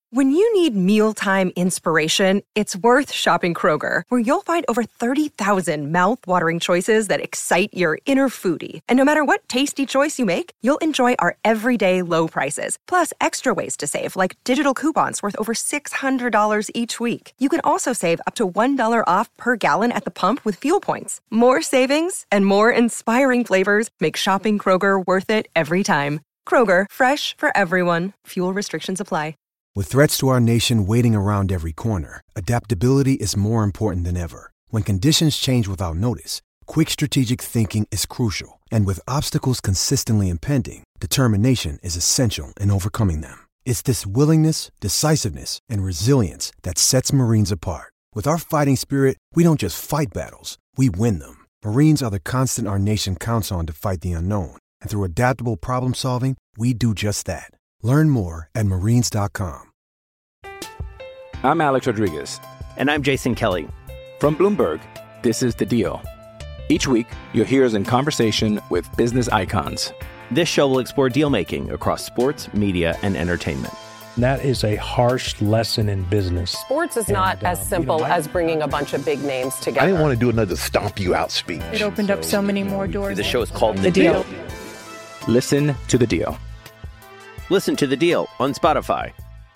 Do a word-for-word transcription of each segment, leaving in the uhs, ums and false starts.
When you need mealtime inspiration, it's worth shopping Kroger, where you'll find over thirty thousand mouth-watering choices that excite your inner foodie. And no matter what tasty choice you make, you'll enjoy our everyday low prices, plus extra ways to save, like digital coupons worth over six hundred dollars each week. You can also save up to one dollar off per gallon at the pump with fuel points. More savings and more inspiring flavors make shopping Kroger worth it every time. Kroger, fresh for everyone. Fuel restrictions apply. With threats to our nation waiting around every corner, adaptability is more important than ever. When conditions change without notice, quick strategic thinking is crucial. And with obstacles consistently impending, determination is essential in overcoming them. It's this willingness, decisiveness, and resilience that sets Marines apart. With our fighting spirit, we don't just fight battles, we win them. Marines are the constant our nation counts on to fight the unknown. And through adaptable problem solving, we do just that. Learn more at marines dot com. I'm Alex Rodriguez. And I'm Jason Kelly. From Bloomberg, this is The Deal. Each week, you'll hear us in conversation with business icons. This show will explore deal-making across sports, media, and entertainment. That is a harsh lesson in business. Sports is not and, as simple you know, I, as bringing a bunch of big names together. I didn't want to do another stomp you out speech. It opened so, up so many more doors. The show is called The, the deal. deal. Listen to The Deal. Listen to The Deal on Spotify.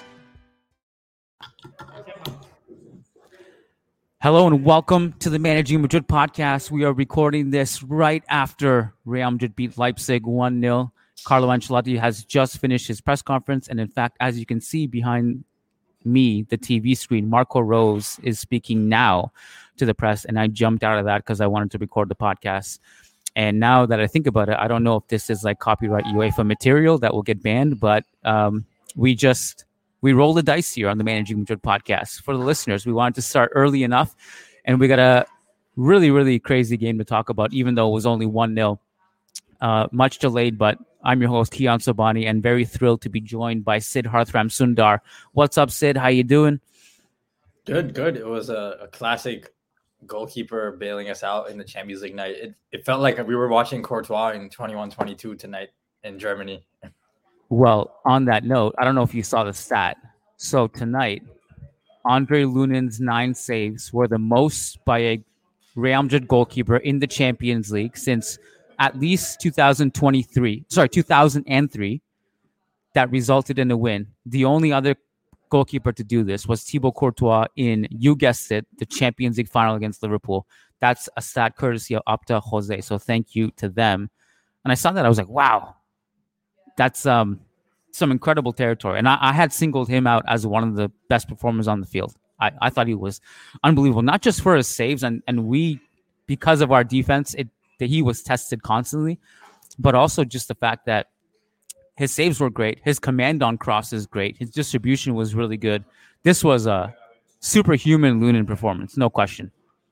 Hello and welcome to the Managing Madrid podcast. We are recording this right after Real Madrid beat Leipzig one nil. Carlo Ancelotti has just finished his press conference. And in fact, as you can see behind me, the T V screen, Marco Rose is speaking now to the press. And I jumped out of that because I wanted to record the podcast. And now that I think about it, I don't know if this is like copyright UEFA material that will get banned, but um, we just, we roll the dice here on the Managing Madrid podcast. For the listeners, we wanted to start early enough, and we got a really, really crazy game to talk about, even though it was only one nil. Uh, much delayed, but I'm your host, Kiyan Sobhani, and very thrilled to be joined by Sid Harthram Sundar. What's up, Sid? How you doing? Good, good. It was a, a classic goalkeeper bailing us out in the Champions League night. It, it felt like we were watching Courtois in twenty-one twenty-two tonight in Germany. Well, on that note, I don't know if you saw the stat. So tonight, Andre Lunin's nine saves were the most by a Real Madrid goalkeeper in the Champions League since at least two thousand twenty-three. Sorry, two thousand three. That resulted in a win. The only other goalkeeper to do this was Thibaut Courtois in, you guessed it, the Champions League final against Liverpool. That's a stat courtesy of Opta Jose. So thank you to them. And I saw that, I was like, wow, that's um some incredible territory. And I, I had singled him out as one of the best performers on the field. I, I thought he was unbelievable, not just for his saves, and, and we, because of our defense, it that he was tested constantly, but also just the fact that his saves were great. His command on cross is great. His distribution was really good. This was a superhuman Lunin performance, no question.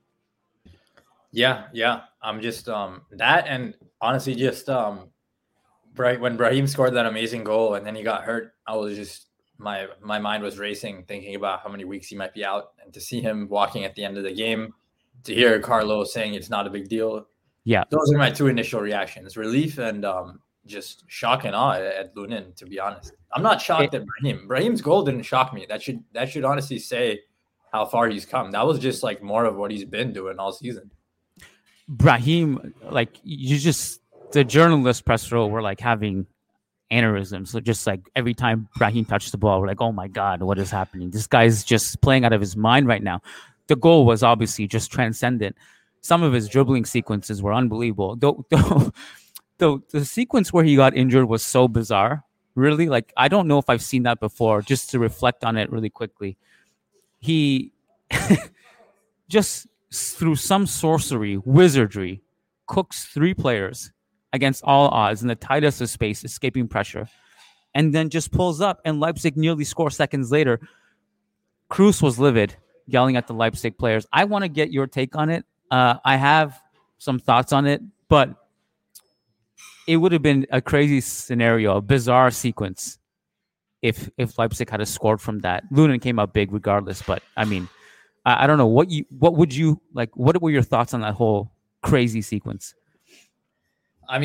Yeah, yeah. I'm just um that, and honestly, just um right when Brahim scored that amazing goal and then he got hurt, I was just my my mind was racing, thinking about how many weeks he might be out, and to see him walking at the end of the game, to hear Carlo saying it's not a big deal. Yeah, those are my two initial reactions: relief and um. just shock and awe at Lunin, to be honest. I'm not shocked it, at Brahim. Brahim's goal didn't shock me. That should that should honestly say how far he's come. That was just like more of what he's been doing all season. Brahim, like you just, the journalist press row were like having aneurysms. So just like every time Brahim touched the ball, we're like, oh my God, what is happening? This guy's just playing out of his mind right now. The goal was obviously just transcendent. Some of his dribbling sequences were unbelievable. Though, though The the sequence where he got injured was so bizarre, really. Like, I don't know if I've seen that before, just to reflect on it really quickly. He just, through some sorcery, wizardry, cooks three players against all odds in the tightest of space, escaping pressure, and then just pulls up, and Leipzig nearly score seconds later. Cruz was livid, yelling at the Leipzig players. I want to get your take on it. Uh, I have some thoughts on it, but it would have been a crazy scenario, a bizarre sequence, if if Leipzig had scored from that. Lunin came out big regardless, but I mean, I, I don't know what you what would you like. What were your thoughts on that whole crazy sequence? I mean,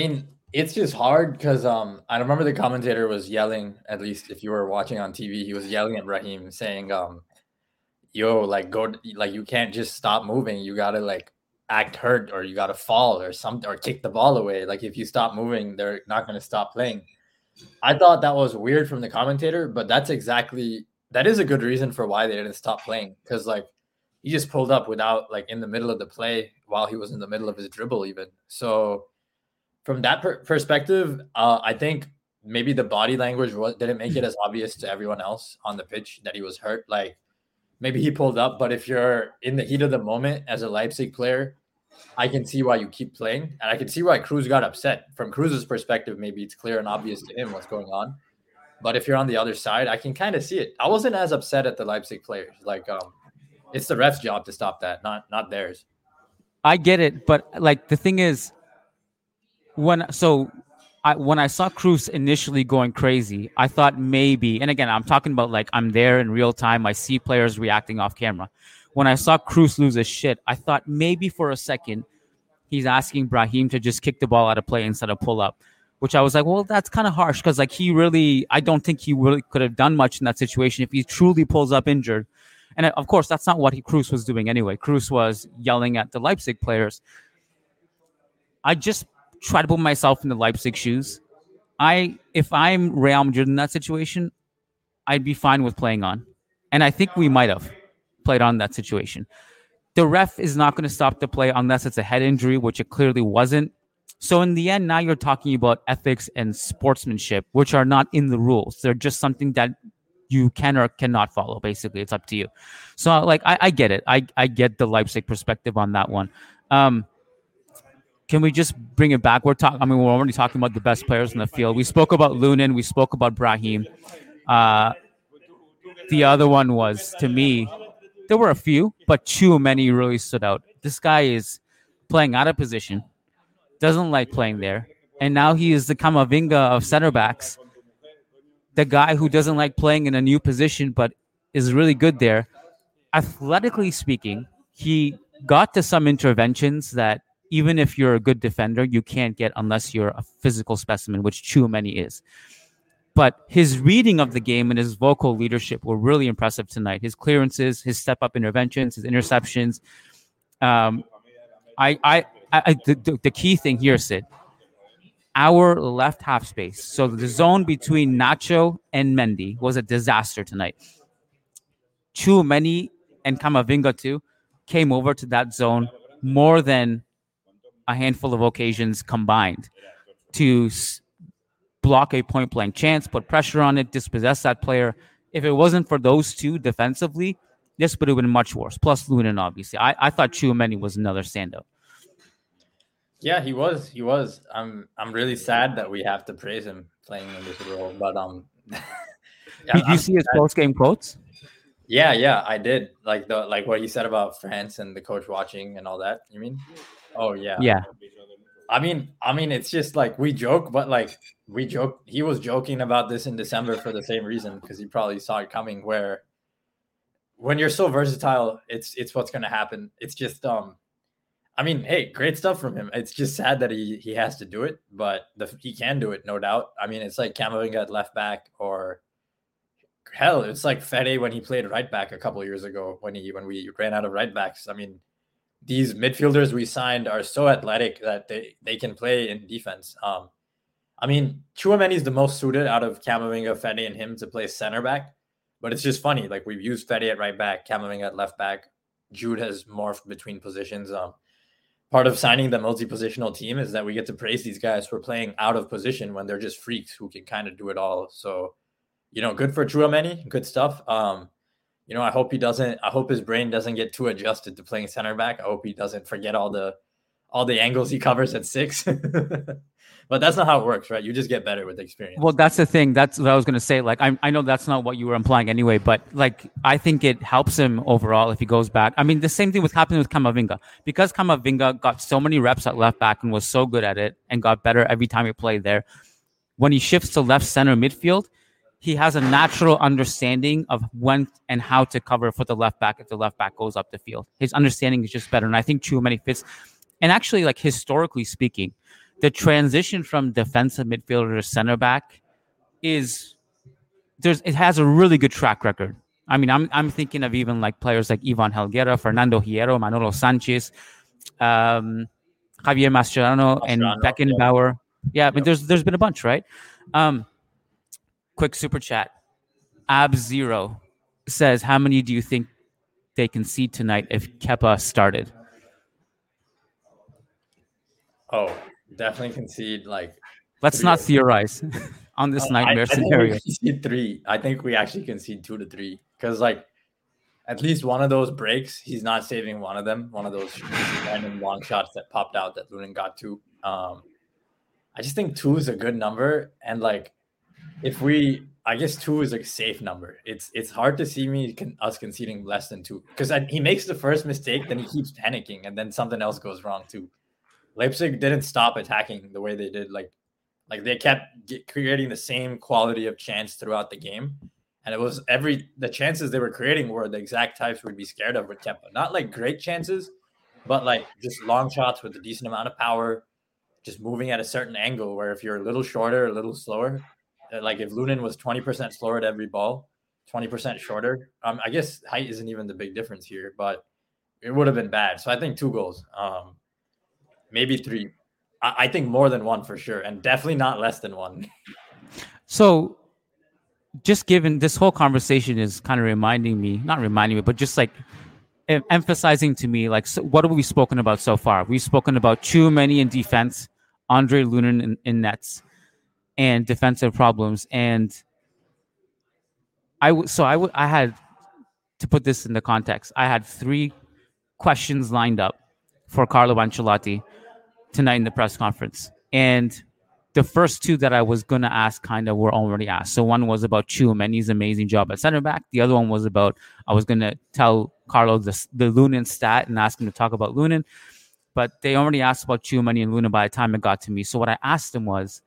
It's just hard because um, I remember the commentator was yelling, at least if you were watching on T V, he was yelling at Brahim saying, um, yo, like, go, like, you can't just stop moving. You got to, like, act hurt or you got to fall or something or kick the ball away. Like, if you stop moving, they're not going to stop playing. I thought that was weird from the commentator, but that's exactly, that is a good reason for why they didn't stop playing. Because, like, he just pulled up without, like, in the middle of the play while he was in the middle of his dribble even. So, from that per- perspective, uh, I think maybe the body language was, didn't make it as obvious to everyone else on the pitch that he was hurt. Like, maybe he pulled up, but if you're in the heat of the moment as a Leipzig player, I can see why you keep playing. And I can see why Cruz got upset. From Cruz's perspective, maybe it's clear and obvious to him what's going on. But if you're on the other side, I can kind of see it. I wasn't as upset at the Leipzig players. Like, um, it's the ref's job to stop that, not not theirs. I get it, but, like, the thing is, When so, I, when I saw Cruz initially going crazy, I thought maybe, and again, I'm talking about like I'm there in real time. I see players reacting off camera. When I saw Cruz lose his shit, I thought maybe for a second he's asking Brahim to just kick the ball out of play instead of pull up, which I was like, well, that's kind of harsh because like he really, I don't think he really could have done much in that situation if he truly pulls up injured. And of course, that's not what he, Cruz was doing anyway. Cruz was yelling at the Leipzig players. I just try to put myself in the Leipzig shoes. I, if I'm Real Madrid in that situation, I'd be fine with playing on. And I think we might have played on that situation. The ref is not going to stop the play unless it's a head injury, which it clearly wasn't. So in the end, now you're talking about ethics and sportsmanship, which are not in the rules. They're just something that you can or cannot follow. Basically, it's up to you. So like, I, I get it. I, I get the Leipzig perspective on that one. Um, Can we just bring it back? We're talking. I mean, we're already talking about the best players in the field. We spoke about Lunin. We spoke about Brahim. Uh, the other one was, to me, there were a few, but Tchouaméni really stood out. This guy is playing out of position, doesn't like playing there, and now he is the Camavinga of center backs. The guy who doesn't like playing in a new position, but is really good there. Athletically speaking, he got to some interventions that, even if you're a good defender, you can't get unless you're a physical specimen, which Tchouaméni is. But his reading of the game and his vocal leadership were really impressive tonight. His clearances, his step-up interventions, his interceptions. Um, I, I, I the, the key thing here, Sid, our left half space. So the zone between Nacho and Mendy was a disaster tonight. Tchouaméni and Camavinga too came over to that zone more than a handful of occasions combined to s- block a point-blank chance, put pressure on it, dispossess that player. If it wasn't for those two defensively, this would have been much worse. Plus Lunin, obviously. I, I thought Tchouaméni was another standout. Yeah, he was. He was. I'm I'm really sad that we have to praise him playing in this role. But um, yeah, did you I'm see his post-game quotes? Yeah, yeah, I did. Like the like what he said about France and the coach watching and all that. You mean? Oh yeah. Yeah. I mean, I mean, it's just like we joke, but like we joke. He was joking about this in December for the same reason, because he probably saw it coming. Where when you're so versatile, it's it's what's going to happen. It's just, um, I mean, hey, great stuff from him. It's just sad that he he has to do it, but the, he can do it, no doubt. I mean, it's like Camavinga at left back, or hell, it's like Fede when he played right back a couple of years ago when he when we ran out of right backs. I mean, these midfielders we signed are so athletic that they, they can play in defense. Um, I mean, Tchouaméni is the most suited out of Camavinga, Fede, and him to play center back. But it's just funny. Like, we've used Fede at right back, Camavinga at left back. Jude has morphed between positions. Um, part of signing the multi-positional team is that we get to praise these guys for playing out of position when they're just freaks who can kind of do it all. So, you know, good for Tchouaméni, good stuff. Um, You know, I hope he doesn't, I hope his brain doesn't get too adjusted to playing center back. I hope he doesn't forget all the, all the angles he covers at six. But that's not how it works, right? You just get better with experience. Well, that's the thing. That's what I was going to say. Like, I, I know that's not what you were implying anyway, but like, I think it helps him overall if he goes back. I mean, the same thing was happening with Camavinga, because Camavinga got so many reps at left back and was so good at it and got better every time he played there. When he shifts to left center midfield, he has a natural understanding of when and how to cover for the left back if the left back goes up the field. His understanding is just better. And I think Tchouaméni fits. And actually, like, historically speaking, the transition from defensive midfielder to center back is there's it has a really good track record. I mean, I'm I'm thinking of even like players like Ivan Helguera, Fernando Hierro, Manolo Sanchez, um, Javier Mascherano, and Beckenbauer. Yeah, yeah I mean, there's there's been a bunch, right? Um, quick super chat. Ab Zero says, how many do you think they concede tonight if Kepa started? Oh, definitely concede like. Let's not theorize on this uh, nightmare I, I scenario. Think we concede three. I think we actually concede two to three because like at least one of those breaks, he's not saving one of them. One of those random long shots that popped out that Lunin got to. Um, I just think two is a good number, and like if we. I guess two is a safe number. It's it's hard to see me con- us conceding less than two because he makes the first mistake, then he keeps panicking, and then something else goes wrong too. Leipzig didn't stop attacking the way they did. Like, like they kept get, creating the same quality of chance throughout the game, and it was every the chances they were creating were the exact types we'd be scared of with Kepa. Not like great chances, but like just long shots with a decent amount of power, just moving at a certain angle. Where if you're a little shorter, a little slower. Like if Lunin was twenty percent slower at every ball, twenty percent shorter, um, I guess height isn't even the big difference here, but it would have been bad. So I think two goals, um, maybe three. I, I think more than one for sure, and definitely not less than one. So just given this whole conversation is kind of reminding me, not reminding me, but just like em- emphasizing to me, like, so what have we spoken about so far? We've spoken about Tchouaméni in defense, Andre Lunin in, in nets, and defensive problems. And I w- so I, w- I had to put this into context. I had three questions lined up for Carlo Ancelotti tonight in the press conference. And the first two that I was going to ask kind of were already asked. So one was about Tchouaméni's amazing job at center back. The other one was about, I was going to tell Carlo the, the Lunin stat and ask him to talk about Lunin. But they already asked about Tchouaméni and Lunin by the time it got to me. So what I asked him was,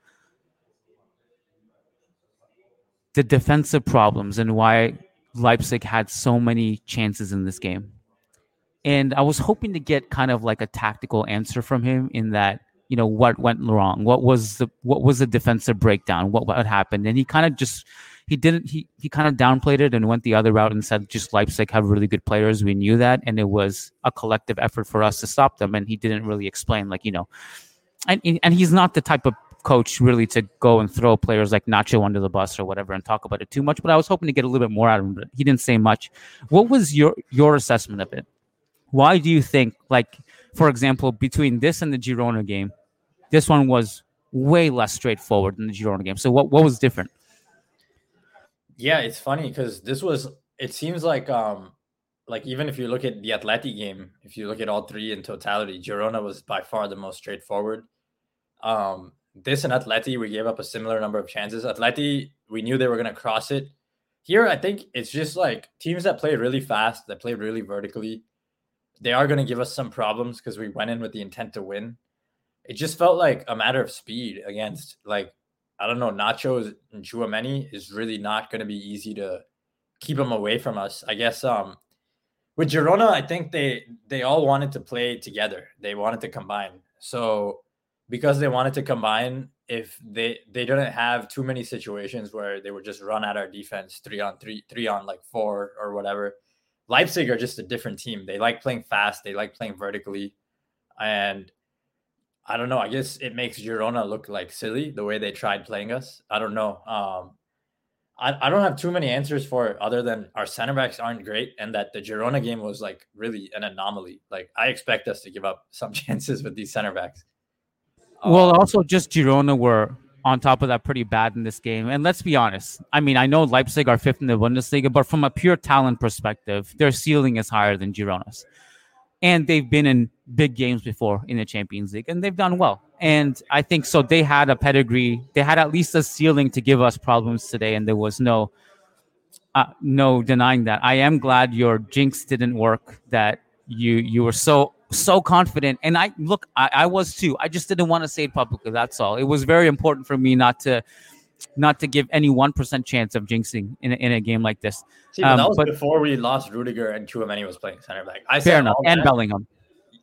the defensive problems and why Leipzig had so many chances in this game. And I was hoping to get kind of like a tactical answer from him in that, you know, what went wrong? What was the what was the defensive breakdown? What what happened? And he kind of just he didn't he he kind of downplayed it and went the other route and said just Leipzig have really good players. We knew that, and it was a collective effort for us to stop them. And he didn't really explain, like, you know, and and he's not the type of coach really to go and throw players like Nacho under the bus or whatever and talk about it too much, but I was hoping to get a little bit more out of him, but he didn't say much. What was your your assessment of it? Why do you think, like, for example, between this and the Girona game, this one was way less straightforward than the Girona game? So what, what was different? Yeah, it's funny because this was, it seems like, um, like even if you look at the Atleti game, if you look at all three in totality, Girona was by far the most straightforward. Um, This and Atleti, we gave up a similar number of chances. Atleti, we knew they were going to cross it. Here, I think it's just like teams that play really fast, that play really vertically, they are going to give us some problems because we went in with the intent to win. It just felt like a matter of speed against, like, I don't know, Nacho and Tchouaméni is really not going to be easy to keep them away from us. I guess um, with Girona, I think they they all wanted to play together. They wanted to combine. So because they wanted to combine, if they they didn't have too many situations where they would just run at our defense three on three, three on like four or whatever. Leipzig are just a different team. They like playing fast. They like playing vertically. And I don't know. I guess it makes Girona look like silly the way they tried playing us. I don't know. Um, I, I don't have too many answers for it other than our center backs aren't great and that the Girona game was like really an anomaly. Like I expect us to give up some chances with these center backs. Well, also just Girona were on top of that pretty bad in this game. And let's be honest. I mean, I know Leipzig are fifth in the Bundesliga, but from a pure talent perspective, their ceiling is higher than Girona's. And they've been in big games before in the Champions League, and they've done well. And I think so they had a pedigree. They had at least a ceiling to give us problems today, and there was no uh, no denying that. I am glad your jinx didn't work, that you you were so so confident. And I look, I, I was too. I just didn't want to say it publicly. That's all. It was very important for me not to not to give any one percent chance of jinxing in a, in a game like this. See, but um, that was but, before we lost Rudiger and Tchouaméni was playing center back. I fair enough. And that. Bellingham.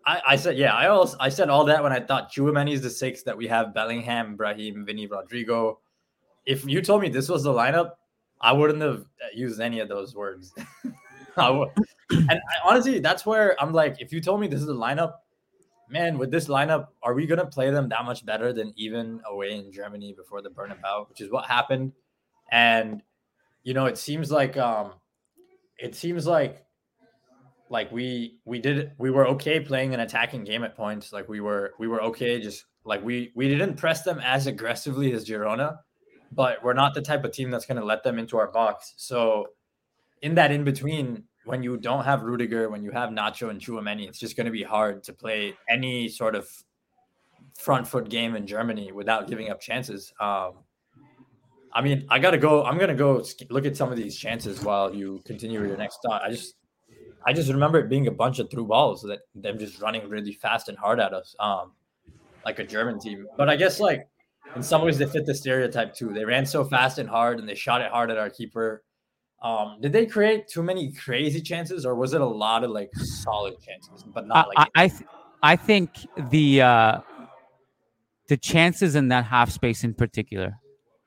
I, I said, yeah, I also I said all that when I thought Tchouaméni is the six, that we have Bellingham, Brahim, Vinny, Rodrigo. If you told me this was the lineup, I wouldn't have used any of those words. I would. And I, honestly, that's where I'm like, if you told me this is the lineup, man, with this lineup, are we going to play them that much better than even away in Germany before the Bernabeu, which is what happened. And, you know, it seems like, um, it seems like, like we, we did, we were okay playing an attacking game at points. Like we were, we were okay. Just like we, we didn't press them as aggressively as Girona, but we're not the type of team that's going to let them into our box. So in that in between, when you don't have Rudiger, when you have Nacho and Tchouaméni, it's just going to be hard to play any sort of front foot game in Germany without giving up chances. Um, I mean, I got to go. I'm going to go look at some of these chances while you continue your next thought. I just, I just remember it being a bunch of through balls, that them just running really fast and hard at us, um, like a German team. But I guess like in some ways they fit the stereotype too. They ran so fast and hard, and they shot it hard at our keeper. Um, did they create too many crazy chances, or was it a lot of like solid chances, but not like? I I, th- I think the uh, the chances in that half space in particular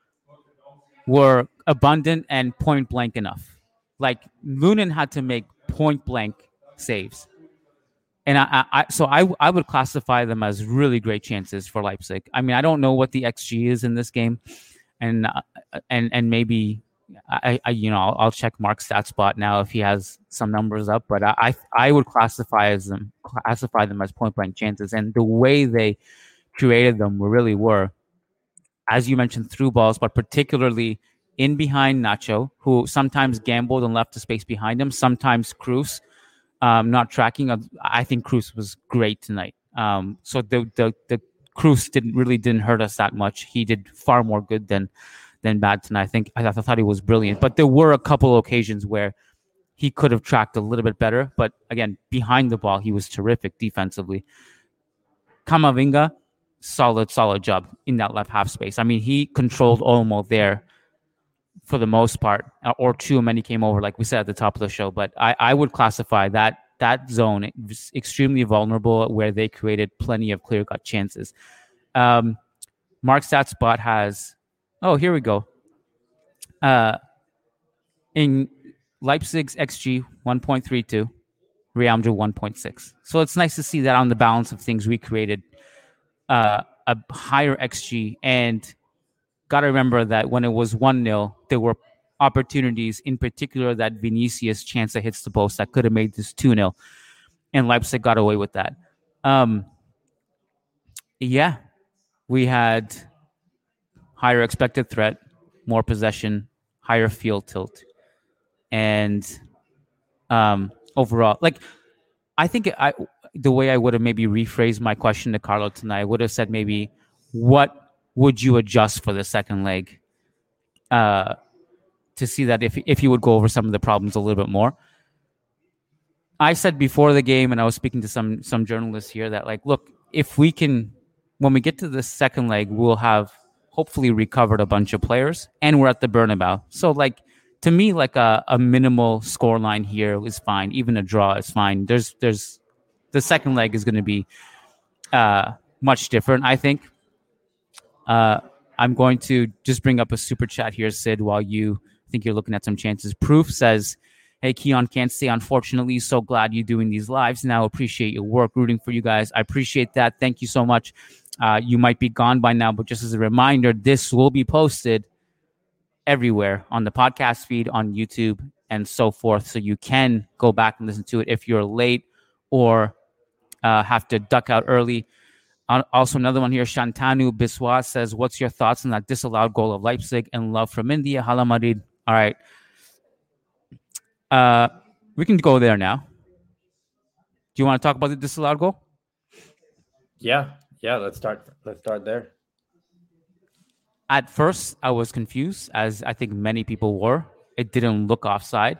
were abundant and point blank enough. Like Lunin had to make point blank saves, and I, I so I I would classify them as really great chances for Leipzig. I mean, I don't know what the X G is in this game, and uh, and and maybe. I, I, you know, I'll, I'll check Mark's stat spot now if he has some numbers up, but I, I, I would classify as them, classify them as point blank chances, and the way they created them really were, as you mentioned, through balls, but particularly in behind Nacho, who sometimes gambled and left the space behind him. Sometimes Cruz, um, not tracking. I think Cruz was great tonight. Um, so the the the Cruz didn't really didn't hurt us that much. He did far more good than. than bad tonight. I think I, I thought he was brilliant, but there were a couple occasions where he could have tracked a little bit better. But again, behind the ball, he was terrific defensively. Camavinga, solid, solid job in that left half space. I mean, he controlled Olmo there for the most part, or Tchouaméni came over, like we said at the top of the show. But I, I would classify that that zone was extremely vulnerable, where they created plenty of clear-cut chances. Um, Mark Statspot has. Oh, here we go. Uh, in Leipzig's X G, one point three two, Real Madrid one point six. So it's nice to see that on the balance of things we created uh, a higher X G. And got to remember that when it was one nil, there were opportunities, in particular that Vinicius chance that hits the post that could have made this two nil. And Leipzig got away with that. Um, yeah, we had... higher expected threat, more possession, higher field tilt. And um, overall, like, I think I the way I would have maybe rephrased my question to Carlo tonight, I would have said maybe, what would you adjust for the second leg uh, to see that if, if you would go over some of the problems a little bit more? I said before the game, and I was speaking to some some journalists here, that, like, look, if we can, when we get to the second leg, we'll have hopefully recovered a bunch of players, and we're at the Bernabeu. So, like, to me, like a, a minimal scoreline here is fine. Even a draw is fine. There's, there's, the second leg is going to be uh, much different, I think. Uh, I'm going to just bring up a super chat here, Sid, while you think you're looking at some chances. Proof says, hey, Keon, can't stay, unfortunately. So glad you're doing these lives now. Appreciate your work, rooting for you guys. I appreciate that. Thank you so much. Uh, you might be gone by now, but just as a reminder, this will be posted everywhere on the podcast feed, on YouTube, and so forth. So you can go back and listen to it if you're late or uh, have to duck out early. Uh, also, another one here, Shantanu Biswa says, what's your thoughts on that disallowed goal of Leipzig and love from India? Hala Madrid. All right. Uh, we can go there now. Do you want to talk about the disallowed goal? Yeah. Yeah, let's start. Let's start there. At first, I was confused, as I think many people were. It didn't look offside.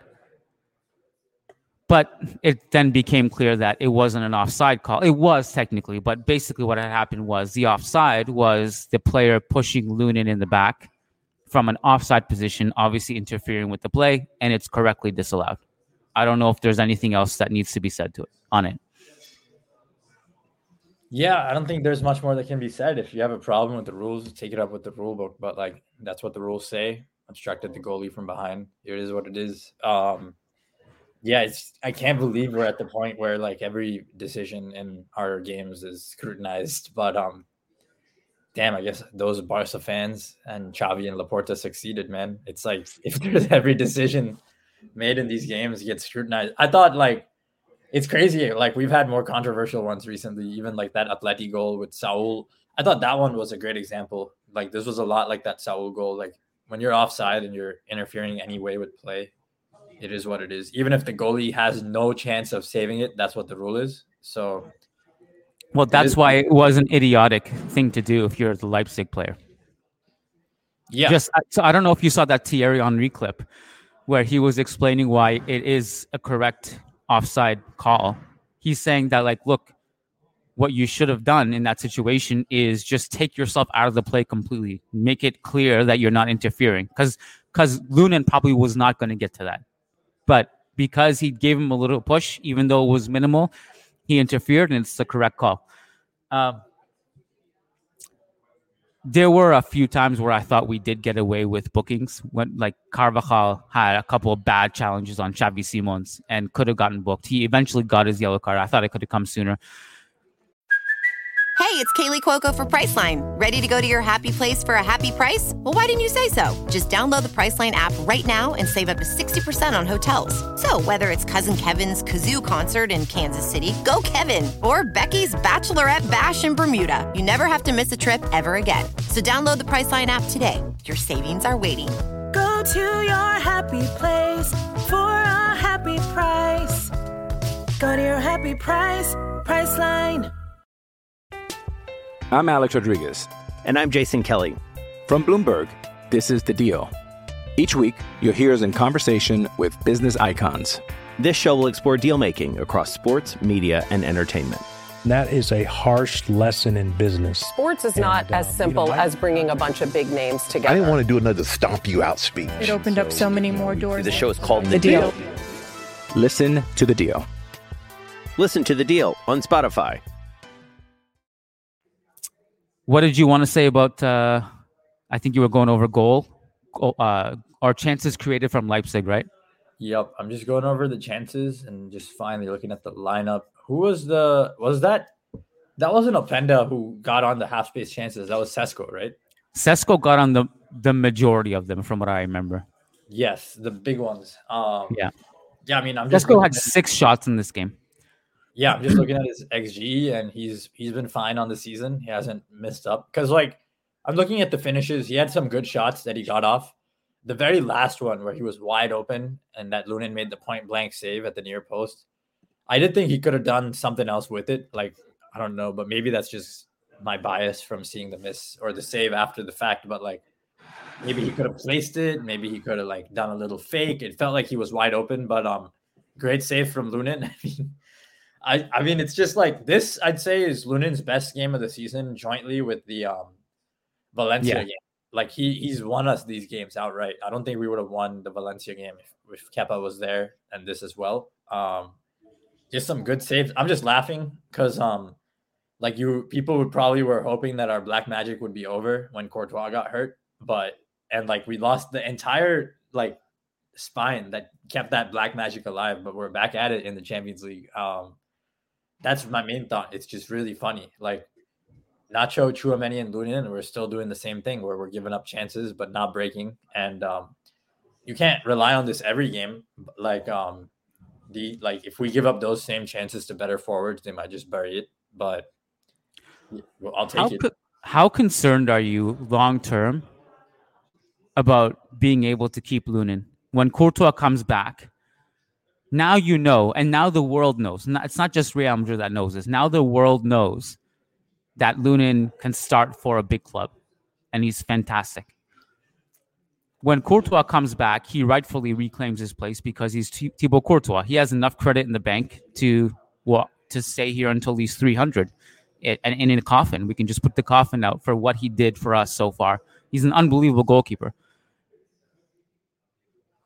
But it then became clear that it wasn't an offside call. It was technically, but basically what had happened was the offside was the player pushing Lunin in the back from an offside position, obviously interfering with the play, and it's correctly disallowed. I don't know if there's anything else that needs to be said to it on it. Yeah, I don't think there's much more that can be said. If you have a problem with the rules, take it up with the rule book. But like that's what the rules say. Obstructed the goalie from behind. It is what it is. Um, yeah, it's I can't believe we're at the point where like every decision in our games is scrutinized. But um, damn, I guess those Barca fans and Xavi and Laporta succeeded, man. It's like if there's every decision made in these games gets scrutinized. I thought like. It's crazy. Like we've had more controversial ones recently, even like that Atleti goal with Saul. I thought that one was a great example. Like this was a lot like that Saul goal. Like when you're offside and you're interfering any way with play, it is what it is. Even if the goalie has no chance of saving it, that's what the rule is. So, well, that's it why it was an idiotic thing to do if you're the Leipzig player. Yeah. Just so I don't know if you saw that Thierry Henry clip where he was explaining why it is a correct offside call. He's saying that, like, look, what you should have done in that situation is just take yourself out of the play completely. Make it clear that you're not interfering. Because because Lunin probably was not going to get to that. But because he gave him a little push, even though it was minimal, he interfered, and it's the correct call. Um, there were a few times where I thought we did get away with bookings. When like Carvajal had a couple of bad challenges on Xavi Simons and could have gotten booked. He eventually got his yellow card. I thought it could have come sooner. Hey, it's Kaylee Cuoco for Priceline. Ready to go to your happy place for a happy price? Well, why didn't you say so? Just download the Priceline app right now and save up to sixty percent on hotels. So whether it's Cousin Kevin's Kazoo concert in Kansas City, go Kevin, or Becky's Bachelorette Bash in Bermuda, you never have to miss a trip ever again. So download the Priceline app today. Your savings are waiting. Go to your happy place for a happy price. Go to your happy price, Priceline. I'm Alex Rodriguez. And I'm Jason Kelly. From Bloomberg, this is The Deal. Each week, you'll hear us in conversation with business icons. This show will explore deal-making across sports, media, and entertainment. That is a harsh lesson in business. Sports is not and, uh, as simple you know, I, as bringing a bunch of big names together. I didn't want to do another stomp you out speech. It opened so, up so many more doors. The show is called The, the deal. deal. Listen to The Deal. Listen to The Deal on Spotify. What did you want to say about, uh, I think you were going over goal, uh, or chances created from Leipzig, right? Yep. I'm just going over the chances and just finally looking at the lineup. Who was the, was that, that wasn't Openda who got on the half space chances. That was Sesko, right? Sesko got on the, the majority of them from what I remember. Yes. The big ones. Um, yeah. Yeah. I mean, I'm just. Sesko had six shots in this game. Yeah, I'm just looking at his X G, and he's he's been fine on the season. He hasn't missed up. Because, like, I'm looking at the finishes. He had some good shots that he got off. The very last one where he was wide open and that Lunin made the point-blank save at the near post, I did think he could have done something else with it. Like, I don't know, but maybe that's just my bias from seeing the miss or the save after the fact. But, like, maybe he could have placed it. Maybe he could have, like, done a little fake. It felt like he was wide open, but um, great save from Lunin. I mean... I, I mean, it's just like this, I'd say, is Lunin's best game of the season jointly with the um, Valencia yeah. game. Like, he he's won us these games outright. I don't think we would have won the Valencia game if, if Kepa was there and this as well. Um, just some good saves. I'm just laughing because, um, like, you people would probably were hoping that our black magic would be over when Courtois got hurt. But, and, like, we lost the entire, like, spine that kept that black magic alive. But we're back at it in the Champions League. Um, That's my main thought. It's just really funny. Like Nacho, Tchouaméni, and Lunin, we're still doing the same thing where we're giving up chances but not breaking. And um, you can't rely on this every game. Like um, the like if we give up those same chances to better forwards, they might just bury it. But well, I'll take how, it. How concerned are you long term about being able to keep Lunin when Courtois comes back? Now you know, and now the world knows. It's not just Real Madrid that knows this. Now the world knows that Lunin can start for a big club, and he's fantastic. When Courtois comes back, he rightfully reclaims his place because he's Th- Thibaut Courtois. He has enough credit in the bank to well, to stay here until he's three hundred. It, and, and in a coffin, we can just put the coffin out for what he did for us so far. He's an unbelievable goalkeeper.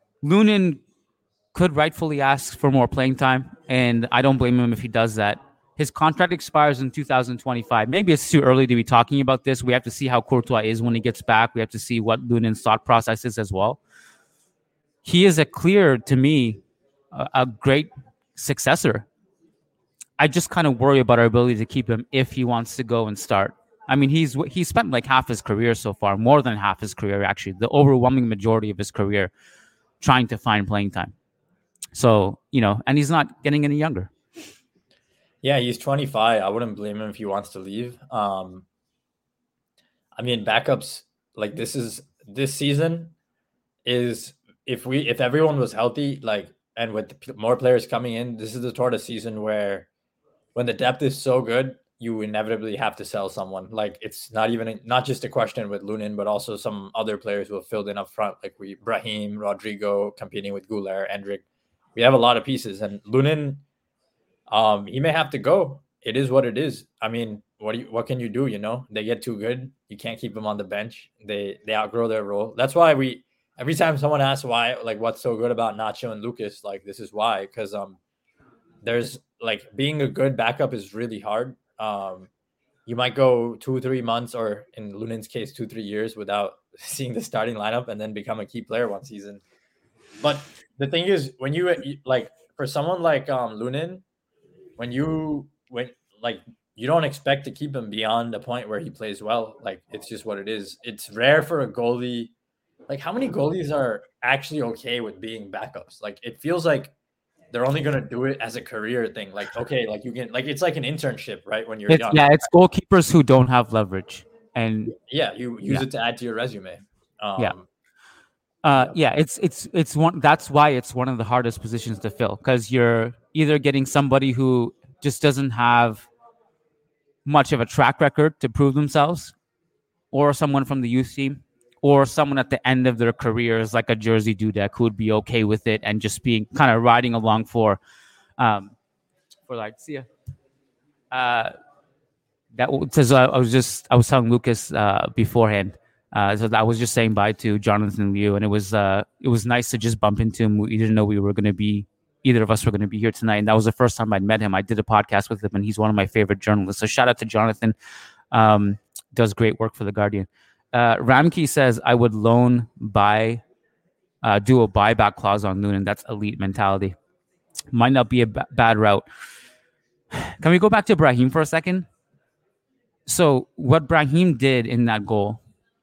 Lunin could rightfully ask for more playing time, and I don't blame him if he does that. His contract expires in two thousand twenty-five. Maybe it's too early to be talking about this. We have to see how Courtois is when he gets back. We have to see what Lunen's thought process is as well. He is a clear, to me, a, a great successor. I just kind of worry about our ability to keep him if he wants to go and start. I mean, he's he's spent like half his career so far, more than half his career, actually, the overwhelming majority of his career trying to find playing time. So, you know, and he's not getting any younger. Yeah, he's twenty-five. I wouldn't blame him if he wants to leave. Um, I mean, backups like this is this season is if we if everyone was healthy, like, and with more players coming in, this is the sort of season where when the depth is so good, you inevitably have to sell someone. Like, it's not even a, not just a question with Lunin, but also some other players who have filled in up front, like we Brahim, Rodrigo competing with Goulart, Endrick. We have a lot of pieces, and Lunin, um, he may have to go. It is what it is. I mean, what do you, what can you do? You know, they get too good. You can't keep them on the bench. They they outgrow their role. That's why we every time someone asks why, like, what's so good about Nacho and Lucas, like, this is why, because um, there's like being a good backup is really hard. Um, you might go two, three months, or in Lunin's case, two, three years without seeing the starting lineup, and then become a key player one season. But the thing is, when you like for someone like um Lunin, when you when like you don't expect to keep him beyond the point where he plays well. Like, it's just what it is. It's rare for a goalie. Like, how many goalies are actually okay with being backups? Like, it feels like they're only going to do it as a career thing. Like, okay, like you can, like, it's like an internship, right? When you're it's, young. Yeah, it's goalkeepers who don't have leverage. And yeah, you use yeah. it to add to your resume. Um, yeah. Uh, yeah, it's, it's, it's one, that's why it's one of the hardest positions to fill, because you're either getting somebody who just doesn't have much of a track record to prove themselves, or someone from the youth team, or someone at the end of their careers, like a Jersey Dudek, who would be okay with it and just being kind of riding along for, um, for like, see ya. Uh, that says uh, I was just I was telling Lucas uh, beforehand, uh, so I was just saying bye to Jonathan Liu, and it was uh, it was nice to just bump into him. We didn't know we were going to be either of us were going to be here tonight, and that was the first time I'd met him. I did a podcast with him, and he's one of my favorite journalists. So shout out to Jonathan. Um, does great work for The Guardian. Uh, Ramkey says, I would loan, buy, uh, do a buyback clause on Lunin. That's elite mentality. Might not be a b- bad route. Can we go back to Brahim for a second? So what Brahim did in that goal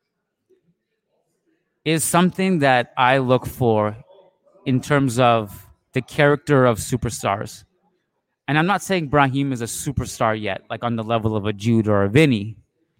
is something that I look for in terms of the character of superstars. And I'm not saying Brahim is a superstar yet, like on the level of a Jude or a Vinny.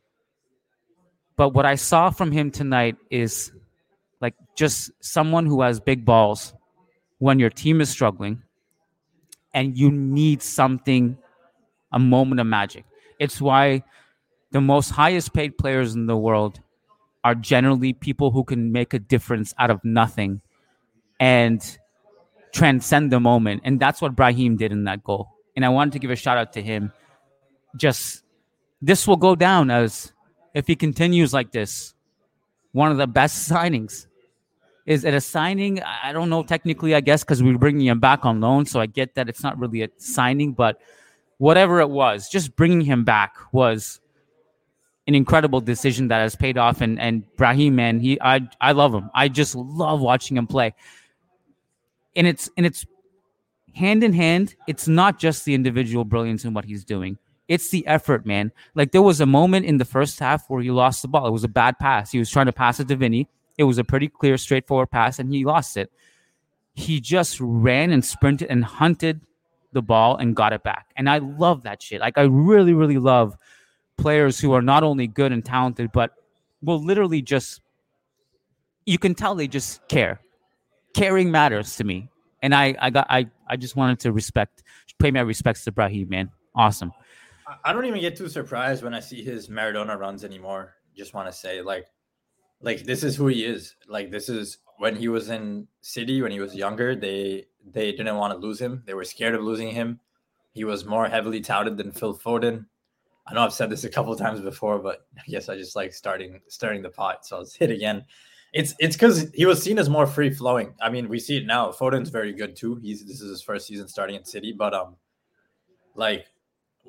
But what I saw from him tonight is like just someone who has big balls when your team is struggling and you need something, a moment of magic. It's why the most highest paid players in the world are generally people who can make a difference out of nothing and transcend the moment. And that's what Brahim did in that goal. And I wanted to give a shout out to him. Just, this will go down as, if he continues like this, one of the best signings. Is it a signing? I don't know technically, I guess, because we're bringing him back on loan. So I get that it's not really a signing, but whatever it was, just bringing him back was an incredible decision that has paid off. And, and Brahim, man, he, I, I love him. I just love watching him play. And it's, and it's hand in hand. It's not just the individual brilliance in what he's doing. It's the effort, man. Like, there was a moment in the first half where he lost the ball. It was a bad pass. He was trying to pass it to Vinny. It was a pretty clear, straightforward pass, and he lost it. He just ran and sprinted and hunted the ball and got it back. And I love that shit. Like, I really, really love players who are not only good and talented, but will literally just, you can tell they just care. Caring matters to me. And I, I got, I, I just wanted to respect, pay my respects to Brahim, man. Awesome. I don't even get too surprised when I see his Maradona runs anymore. Just want to say, like, like this is who he is. Like, this is when he was in City, when he was younger, they they didn't want to lose him. They were scared of losing him. He was more heavily touted than Phil Foden. I know I've said this a couple of times before, but I guess I just like starting starting the pot. So I'll hit again. It's it's because he was seen as more free flowing. I mean, we see it now. Foden's very good too. He's this is his first season starting in City, but um, like.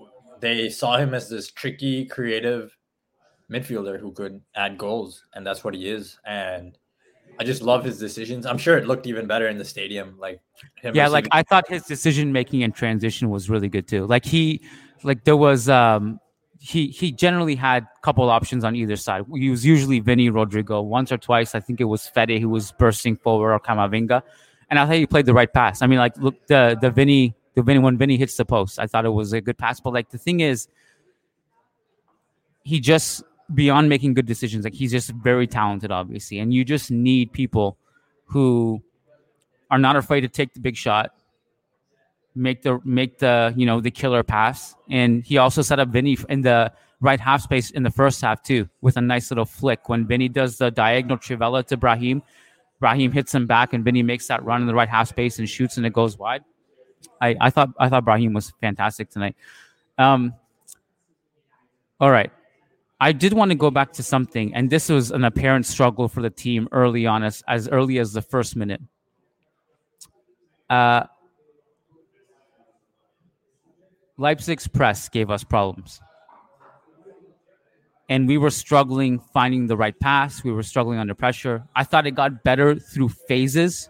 they saw him as this tricky, creative midfielder who could add goals, and that's what he is. And I just love his decisions. I'm sure it looked even better in the stadium. Like him yeah, receiving- like I thought his decision making and transition was really good too. Like he, like there was, um, he he generally had a couple options on either side. He was usually Vinny, Rodrigo. Once or twice, I think it was Fede who was bursting forward, or Camavinga, and I thought he played the right pass. I mean, like look, the the Vinny, the Vinny when Vinny hits the post, I thought it was a good pass. But like the thing is, he just beyond making good decisions, like he's just very talented, obviously, and you just need people who are not afraid to take the big shot, make the make the you know the killer pass. And he also set up Vinny in the right half space in the first half too, with a nice little flick. When Vinny does the diagonal trivela to Brahim, Brahim hits him back, and Vinny makes that run in the right half space and shoots, and it goes wide. I, I thought I thought Brahim was fantastic tonight. Um, all right. I did want to go back to something, and this was an apparent struggle for the team early on, as, as early as the first minute. Uh, Leipzig's press gave us problems. And we were struggling finding the right pass. We were struggling under pressure. I thought it got better through phases.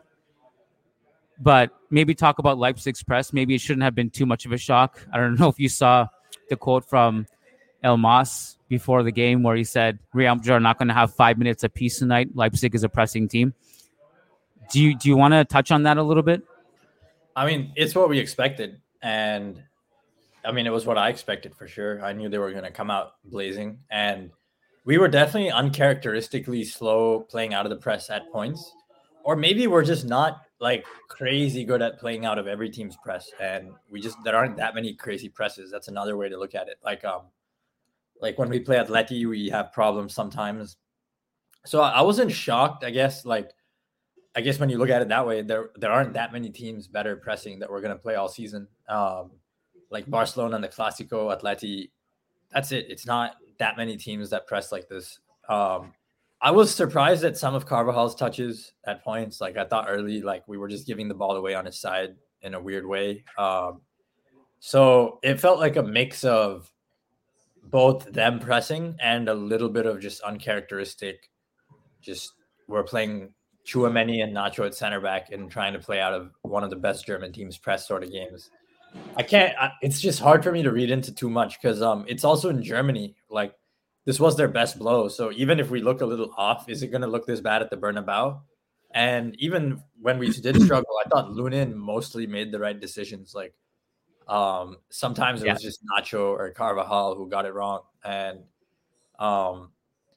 But maybe talk about Leipzig's press. Maybe it shouldn't have been too much of a shock. I don't know if you saw the quote from Elmas before the game where he said, Real Madrid are not going to have five minutes apiece tonight. Leipzig is a pressing team. Do you do you want to touch on that a little bit? I mean, it's what we expected. And I mean, it was what I expected for sure. I knew they were going to come out blazing. And we were definitely uncharacteristically slow playing out of the press at points. Or maybe we're just not like crazy good at playing out of every team's press. And we just, there aren't that many crazy presses. That's another way to look at it. Like, um, Like when we play Atleti, we have problems sometimes. So I wasn't shocked, I guess. Like, I guess when you look at it that way, there there aren't that many teams better pressing that we're going to play all season. Um, like Barcelona and the Clásico, Atleti, that's it. It's not that many teams that press like this. Um, I was surprised at some of Carvajal's touches at points. Like I thought early, like we were just giving the ball away on his side in a weird way. Um, so it felt like a mix of both them pressing and a little bit of just uncharacteristic. Just we're playing Tchouaméni and Nacho at center back and trying to play out of one of the best German teams press sort of games. I can't, I, it's just hard for me to read into too much because um, it's also in Germany. Like this was their best blow. So even if we look a little off, is it going to look this bad at the Bernabeu? And even when we did struggle, I thought Lunin mostly made the right decisions. Like, Um, sometimes it yeah. was just Nacho or Carvajal who got it wrong. And um,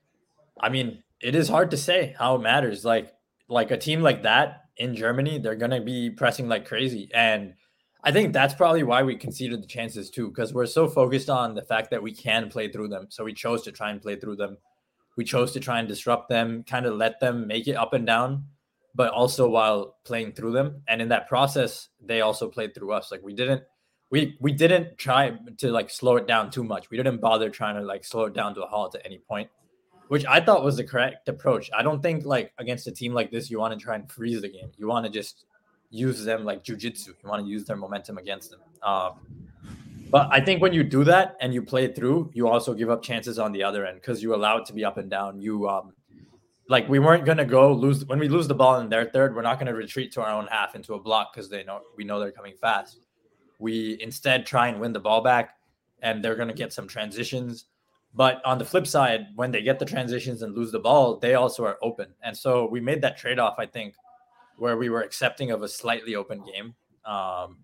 I mean, it is hard to say how it matters. Like, like a team like that in Germany, they're going to be pressing like crazy. And I think that's probably why we conceded the chances too, because we're so focused on the fact that we can play through them. So we chose to try and play through them. We chose to try and disrupt them, kind of let them make it up and down, but also while playing through them. And in that process, they also played through us. Like we didn't, We we didn't try to like slow it down too much. We didn't bother trying to like slow it down to a halt at any point, which I thought was the correct approach. I don't think like against a team like this, you want to try and freeze the game. You want to just use them like jiu-jitsu. You want to use their momentum against them. Um, but I think when you do that and you play it through, you also give up chances on the other end because you allow it to be up and down. You um, like we weren't gonna go lose when we lose the ball in their third. We're not gonna retreat to our own half into a block because they know we know they're coming fast. We instead try and win the ball back, and they're going to get some transitions. But on the flip side, when they get the transitions and lose the ball, they also are open. And so we made that trade-off, I think, where we were accepting of a slightly open game. Um,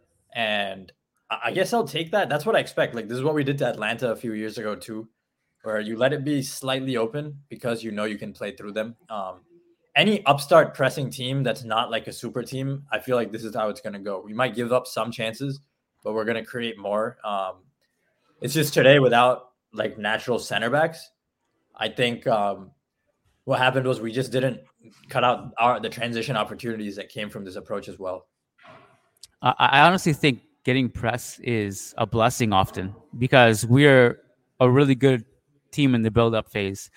and I guess I'll take that. That's what I expect. Like, this is what we did to Atlanta a few years ago, too, where you let it be slightly open because you know you can play through them. Um, Any upstart pressing team that's not like a super team, I feel like this is how it's going to go. We might give up some chances, but we're going to create more. Um, it's just today without like natural center backs. I think um, what happened was we just didn't cut out our the transition opportunities that came from this approach as well. Uh, I honestly think getting press is a blessing often because we're a really good team in the build-up phase.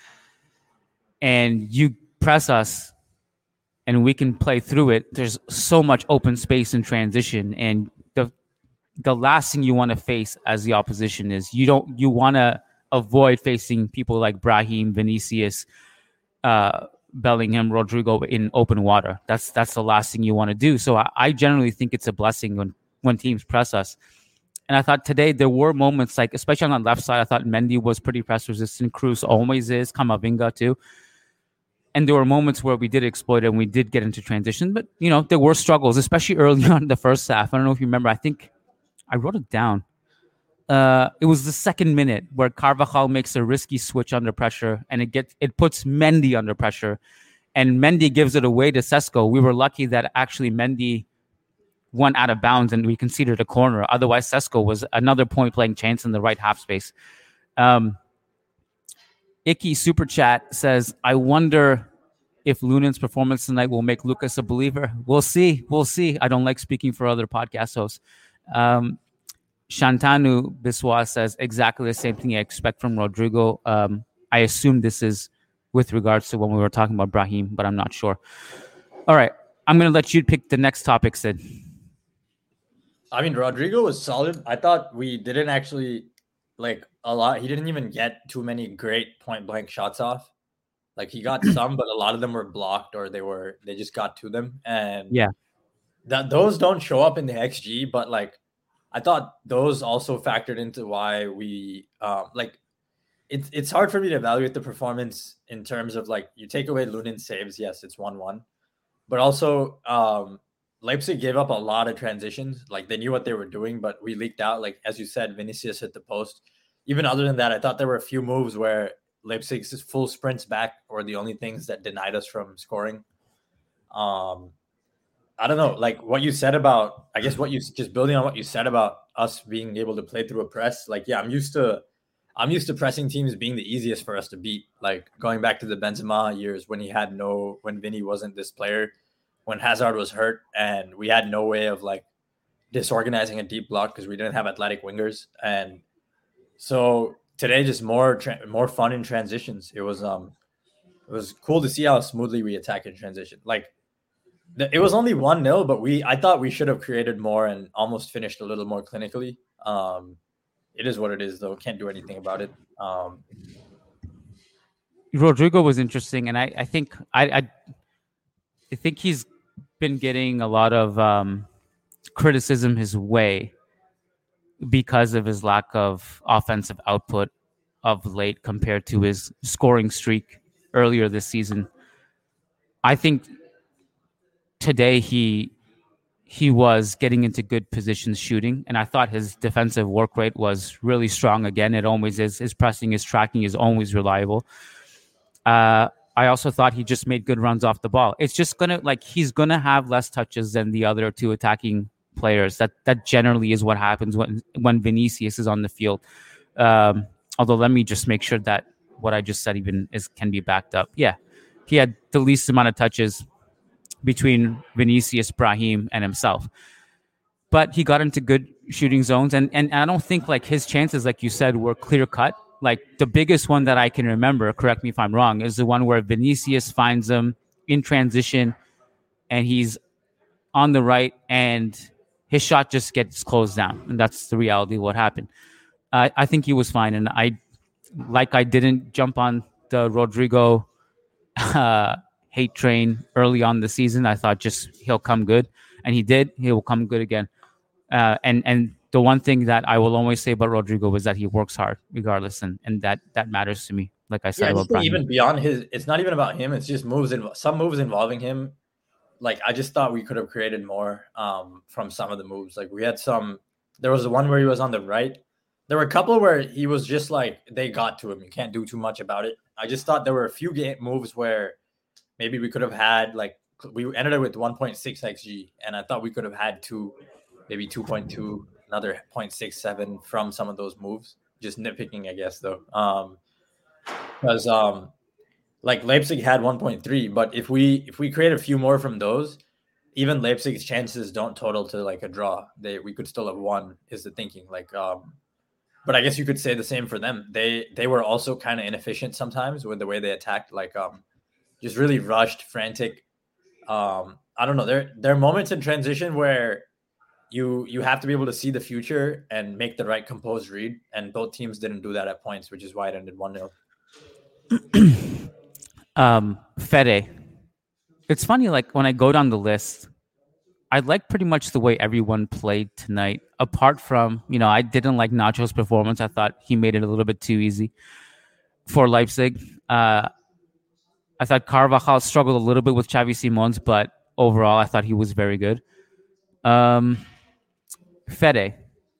And you press us and we can play through it. There's so much open space in transition, and the the last thing you want to face as the opposition is you don't you want to avoid facing people like Brahim, Vinicius, uh, Bellingham, Rodrigo in open water. That's that's the last thing you want to do. So I, I generally think it's a blessing when when teams press us. And I thought today there were moments like, especially on the left side, I thought Mendy was pretty press resistant. Cruz always is. Camavinga too. And there were moments where we did exploit it and we did get into transition. But, you know, there were struggles, especially early on in the first half. I don't know if you remember. I think I wrote it down. Uh, it was the second minute where Carvajal makes a risky switch under pressure and it gets it puts Mendy under pressure. And Mendy gives it away to Sesko. We were lucky that actually Mendy went out of bounds and we conceded a corner. Otherwise, Sesko was another point playing chance in the right half space. Um, Icky Super Chat says, I wonder if Lunen's performance tonight will make Lucas a believer. We'll see. We'll see. I don't like speaking for other podcast hosts. Um, Shantanu Biswa says exactly the same thing I expect from Rodrigo. Um, I assume this is with regards to when we were talking about Brahim, but I'm not sure. All right. I'm going to let you pick the next topic, Sid. I mean, Rodrigo was solid. I thought we didn't actually like a lot. He didn't even get too many great point blank shots off. Like he got some, but a lot of them were blocked or they were, they just got to them. And yeah, that those don't show up in the X G, but like, I thought those also factored into why we, um, like, it's it's hard for me to evaluate the performance in terms of like, you take away Lunen's saves. Yes, it's one one, but also, um, Leipzig gave up a lot of transitions. Like they knew what they were doing, but we leaked out. Like, as you said, Vinicius hit the post. Even other than that, I thought there were a few moves where Leipzig's full sprints back were the only things that denied us from scoring. Um, I don't know, like what you said about, I guess what you just building on what you said about us being able to play through a press. Like, yeah, I'm used to, I'm used to pressing teams being the easiest for us to beat. Like going back to the Benzema years when he had no, when Vinny wasn't this player, when Hazard was hurt and we had no way of like disorganizing a deep block because we didn't have athletic wingers. And so today, just more, tra- more fun in transitions. It was, um, it was cool to see how smoothly we attack in transition. Like th- it was only one nil, but we, I thought we should have created more and almost finished a little more clinically. Um, it is what it is though. Can't do anything about it. Um, Rodrigo was interesting. And I, I think, I, I, I think he's been getting a lot of um, criticism his way because of his lack of offensive output of late compared to his scoring streak earlier this season. I think today he he was getting into good positions shooting, and I thought his defensive work rate was really strong again. It always is. His pressing, his tracking is always reliable. Uh, I also thought he just made good runs off the ball. It's just going to, like, he's going to have less touches than the other two attacking players. That that generally is what happens when, when Vinicius is on the field. Um, although let me just make sure that what I just said even is can be backed up. Yeah, he had the least amount of touches between Vinicius, Brahim, and himself. But he got into good shooting zones. And, and I don't think, like, his chances, like you said, were clear-cut. Like, the biggest one that I can remember, correct me if I'm wrong, is the one where Vinicius finds him in transition and he's on the right and his shot just gets closed down. And that's the reality of what happened. Uh, I think he was fine. And I, like I didn't jump on the Rodrigo uh, hate train early on the season. I thought just he'll come good. And he did. He will come good again. Uh, and, and, The one thing that I will always say about Rodrigo is that he works hard regardless. And, and that, that matters to me. Like I said, yeah, about Brahim. Even beyond his, it's not even about him. It's just moves in some moves involving him. Like, I just thought we could have created more um, from some of the moves. Like we had some, there was the one where he was on the right. There were a couple where he was just like, they got to him. You can't do too much about it. I just thought there were a few game moves where maybe we could have had, like, we ended up with one point six X G. And I thought we could have had two, maybe two point two. Another zero point six seven from some of those moves. Just nitpicking, I guess, though. Um, because um, like Leipzig had one point three, but if we if we create a few more from those, even Leipzig's chances don't total to like a draw. They we could still have won, is the thinking. Like, um, but I guess you could say the same for them. They they were also kind of inefficient sometimes with the way they attacked. Like, um, just really rushed, frantic. Um, I don't know. There there are moments in transition where you you have to be able to see the future and make the right composed read. And both teams didn't do that at points, which is why it ended one nil. um, Fede. It's funny, like when I go down the list, I like pretty much the way everyone played tonight. Apart from, you know, I didn't like Nacho's performance. I thought he made it a little bit too easy for Leipzig. Uh, I thought Carvajal struggled a little bit with Xavi Simons, but overall, I thought he was very good. Um, Fede.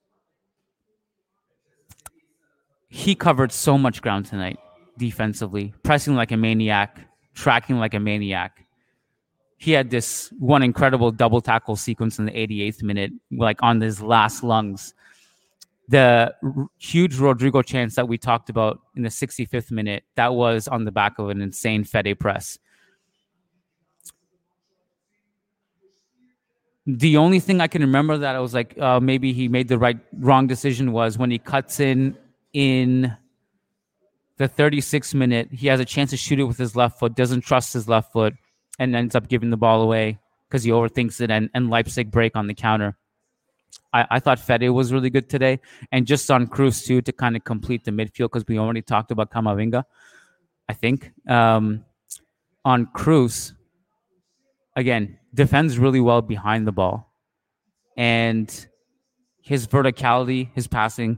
He covered so much ground tonight defensively, pressing like a maniac, tracking like a maniac. He had this one incredible double tackle sequence in the eighty-eighth minute, like on his last lungs. The r- huge Rodrigo chance that we talked about in the sixty-fifth minute, that was on the back of an insane Fede press. The only thing I can remember that I was like, uh, maybe he made the right wrong decision was when he cuts in in the thirty-sixth minute. He has a chance to shoot it with his left foot, doesn't trust his left foot, and ends up giving the ball away because he overthinks it, and, and Leipzig break on the counter. I, I thought Fede was really good today. And just on Cruz, too, to kind of complete the midfield, because we already talked about Camavinga, I think. Um, on Cruz, again, defends really well behind the ball. And his verticality, his passing,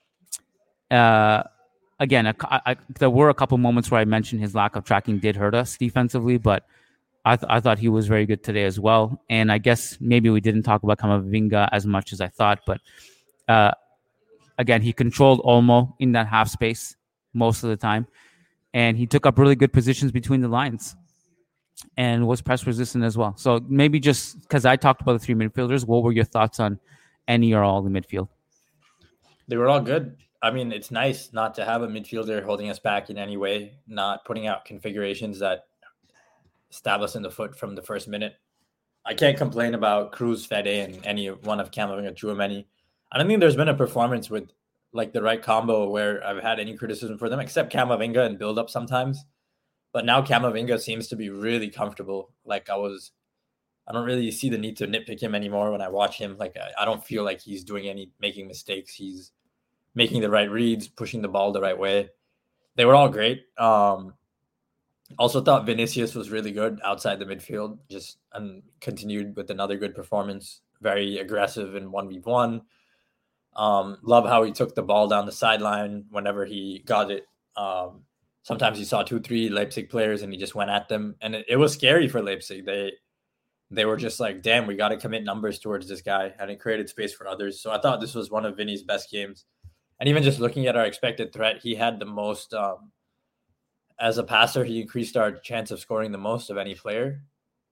uh, again, I, I, there were a couple moments where I mentioned his lack of tracking did hurt us defensively, but I, th- I thought he was very good today as well. And I guess maybe we didn't talk about Camavinga as much as I thought, but uh, again, he controlled Olmo in that half space most of the time, and he took up really good positions between the lines and was press resistant as well. So maybe just because I talked about the three midfielders, what were your thoughts on any or all the midfield? They were all good. I mean, it's nice not to have a midfielder holding us back in any way, not putting out configurations that stab us in the foot from the first minute. I can't complain about Cruz, Fede, and any one of Camavinga, Tchouaméni. I don't think there's been a performance with like the right combo where I've had any criticism for them, except Camavinga and build up sometimes. But now Camavinga seems to be really comfortable. Like I was, I don't really see the need to nitpick him anymore when I watch him. Like I, I don't feel like he's doing any, making mistakes. He's making the right reads, pushing the ball the right way. They were all great. Um, Also thought Vinicius was really good outside the midfield, just and continued with another good performance. Very aggressive in one v one. Um, love how he took the ball down the sideline whenever he got it. Um, sometimes he saw two, three Leipzig players and he just went at them. And it, it was scary for Leipzig. They they were just like, damn, we got to commit numbers towards this guy. And it created space for others. So I thought this was one of Vinny's best games. And even just looking at our expected threat, he had the most... Um, As a passer, he increased our chance of scoring the most of any player.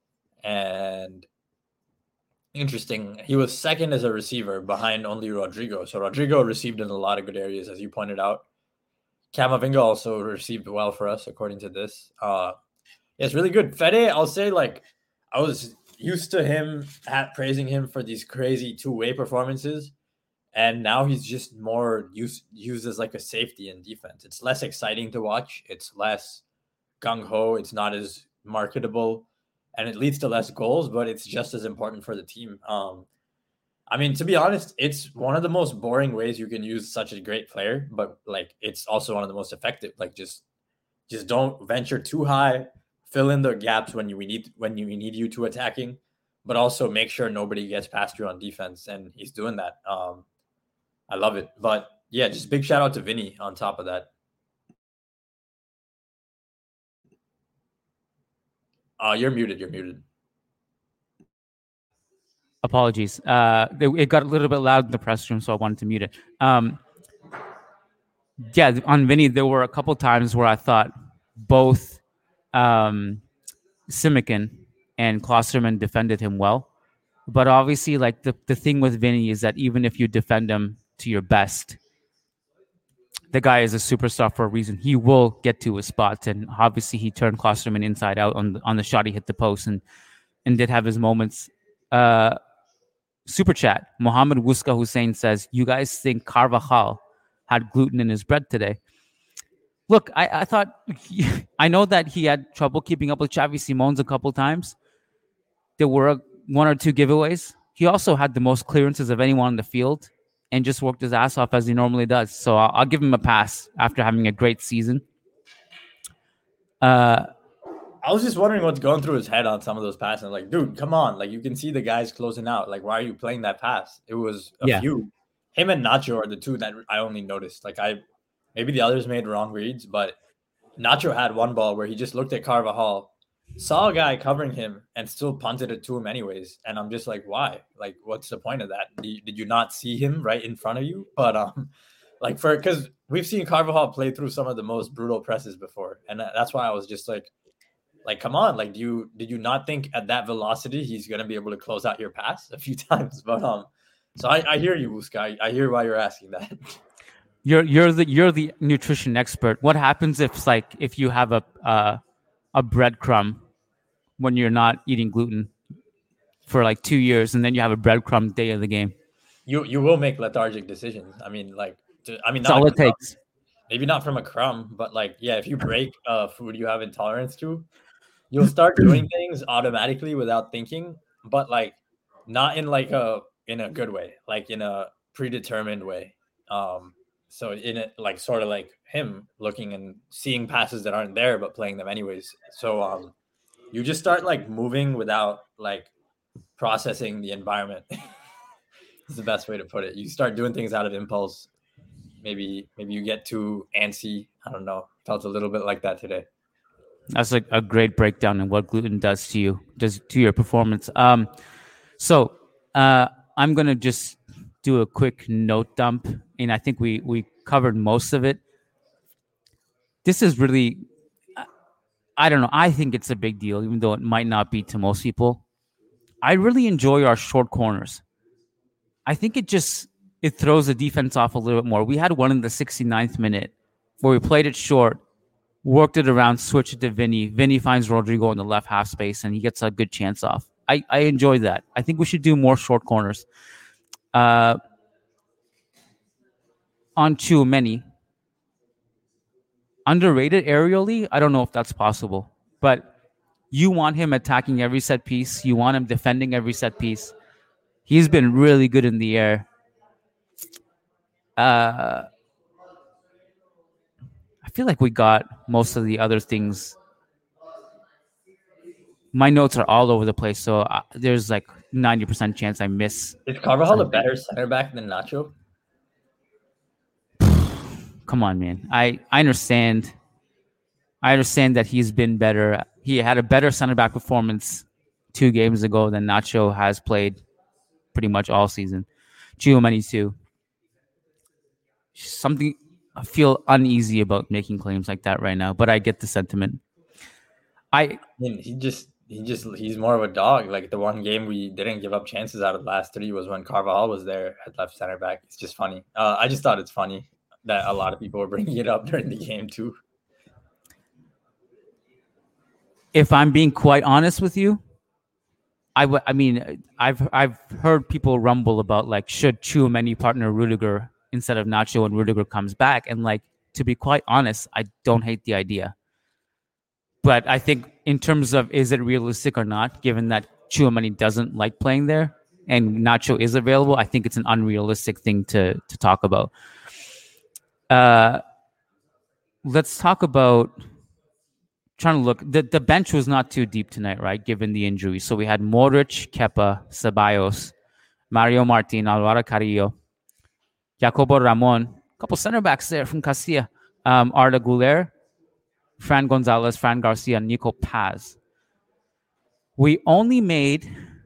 And interesting, he was second as a receiver behind only Rodrigo. So Rodrigo received in a lot of good areas, as you pointed out. Camavinga also received well for us, according to this. Uh, yeah, it's really good. Fede, I'll say, like, I was used to him at praising him for these crazy two-way performances. And now he's just more used, used as like a safety in defense. It's less exciting to watch. It's less gung-ho. It's not as marketable. And it leads to less goals, but it's just as important for the team. Um, I mean, to be honest, it's one of the most boring ways you can use such a great player. But, like, it's also one of the most effective. Like, just just don't venture too high. Fill in the gaps when you we need when you we need you to attacking. But also make sure nobody gets past you on defense. And he's doing that. Um I love it. But, yeah, just big shout out to Vinny on top of that. Uh, you're muted. You're muted. Apologies. Uh, it, it got a little bit loud in the press room, so I wanted to mute it. Um, yeah, on Vinny, there were a couple times where I thought both um, Simikin and Klosterman defended him well. But obviously, like the, the thing with Vinny is that even if you defend him to your best, the guy is a superstar for a reason. He will get to his spots, and obviously he turned Klosterman inside out on the, on the shot. He hit the post and and did have his moments. Uh, super chat. Mohammed Wuska Hussein says, "You guys think Carvajal had gluten in his bread today?" Look, I, I thought I know that he had trouble keeping up with Xavi Simons a couple times. There were one or two giveaways. he also had the most clearances of anyone on the field and just worked his ass off as he normally does. So I'll, I'll give him a pass after having a great season. Uh, I was just wondering what's going through his head on some of those passes. Like, dude, come on. Like, you can see the guys closing out. Like, why are you playing that pass? It was a yeah. few. Him and Nacho are the two that I only noticed. Like, I maybe the others made wrong reads, but Nacho had one ball where he just looked at Carvajal, saw a guy covering him, and still punted it to him anyways. And I'm just like, why? Like, what's the point of that? Did you not see him right in front of you? But, um, like, for because we've seen Carvajal play through some of the most brutal presses before. And that's why I was just like, Like, come on, like, do you did you not think at that velocity he's going to be able to close out your pass a few times? But um, so I, I hear you, Wuska. I, I hear why you're asking that. You're you're the you're the nutrition expert. What happens if like if you have a uh, a breadcrumb when you're not eating gluten for like two years, and then you have a breadcrumb day of the game? You you will make lethargic decisions. I mean, like, to, I mean, that's all it crumb, takes. Maybe not from a crumb, but like, yeah, if you break uh food you have intolerance to, you'll start doing things automatically without thinking, but like not in like a in a good way, like in a predetermined way. Um, so in it, like sort of like him looking and seeing passes that aren't there, but playing them anyways. So um, you just start like moving without like processing the environment. It's the best way to put it. You start doing things out of impulse. Maybe maybe you get too antsy. I don't know. Felt a little bit like that today. That's like a great breakdown of what gluten does to you, does to your performance. Um, so uh, I'm gonna just do a quick note dump, and I think we we covered most of it. This is really, I don't know. I think it's a big deal, even though it might not be to most people. I really enjoy our short corners. I think it just it throws the defense off a little bit more. We had one in the sixty-ninth minute where we played it short. Worked it around, switched it to Vinny. Vinny finds Rodrigo in the left half space, and he gets a good chance off. I, I enjoy that. I think we should do more short corners. Uh, on Tchouameni, underrated aerially, I don't know if that's possible, but you want him attacking every set piece. You want him defending every set piece. He's been really good in the air. Uh... I feel like we got most of the other things. My notes are all over the place, so uh, there's like ninety percent chance I miss. Is Carvajal a better center back than Nacho? Come on, man. I, I understand. I understand that he's been better. He had a better center back performance two games ago than Nacho has played pretty much all season. Tchouameni too. Something... I feel uneasy about making claims like that right now, but I get the sentiment. I, I mean, he just, he just, he's more of a dog. Like the one game we didn't give up chances out of the last three was when Carvajal was there at left center back. It's just funny. Uh, I just thought it's funny that a lot of people were bringing it up during the game too. If I'm being quite honest with you, I, w- I mean, I've I've heard people rumble about like should Tchouameni partner Rudiger instead of Nacho when Rudiger comes back. And like, to be quite honest, I don't hate the idea. But I think in terms of is it realistic or not, given that Tchouameni doesn't like playing there and Nacho is available, I think it's an unrealistic thing to, to talk about. Uh, let's talk about trying to look. The, the bench was not too deep tonight, right, given the injury. So we had Modric, Kepa, Ceballos, Mario Martin, Alvaro Carrillo, Jacobo Ramon, a couple center backs there from Castilla. Um, Arda Güler, Fran Gonzalez, Fran Garcia, and Nico Paz. We only made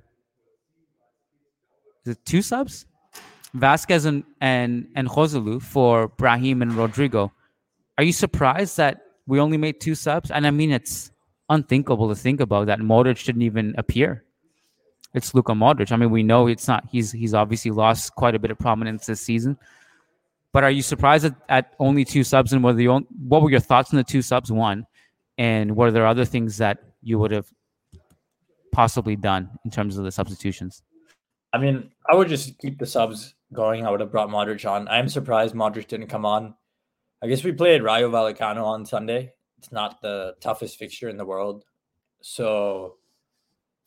is it two subs? Vasquez and, and, and Joselu for Brahim and Rodrigo. Are you surprised that we only made two subs? And I mean, it's unthinkable to think about that Modric didn't even appear. It's Luka Modric. I mean, we know it's not. He's he's obviously lost quite a bit of prominence this season. But are you surprised at, at only two subs? And were the only, what were your thoughts on the two subs? One, and were there other things that you would have possibly done in terms of the substitutions? I mean, I would just keep the subs going. I would have brought Modric on. I'm surprised Modric didn't come on. I guess we played Rayo Vallecano on Sunday. It's not the toughest fixture in the world, so.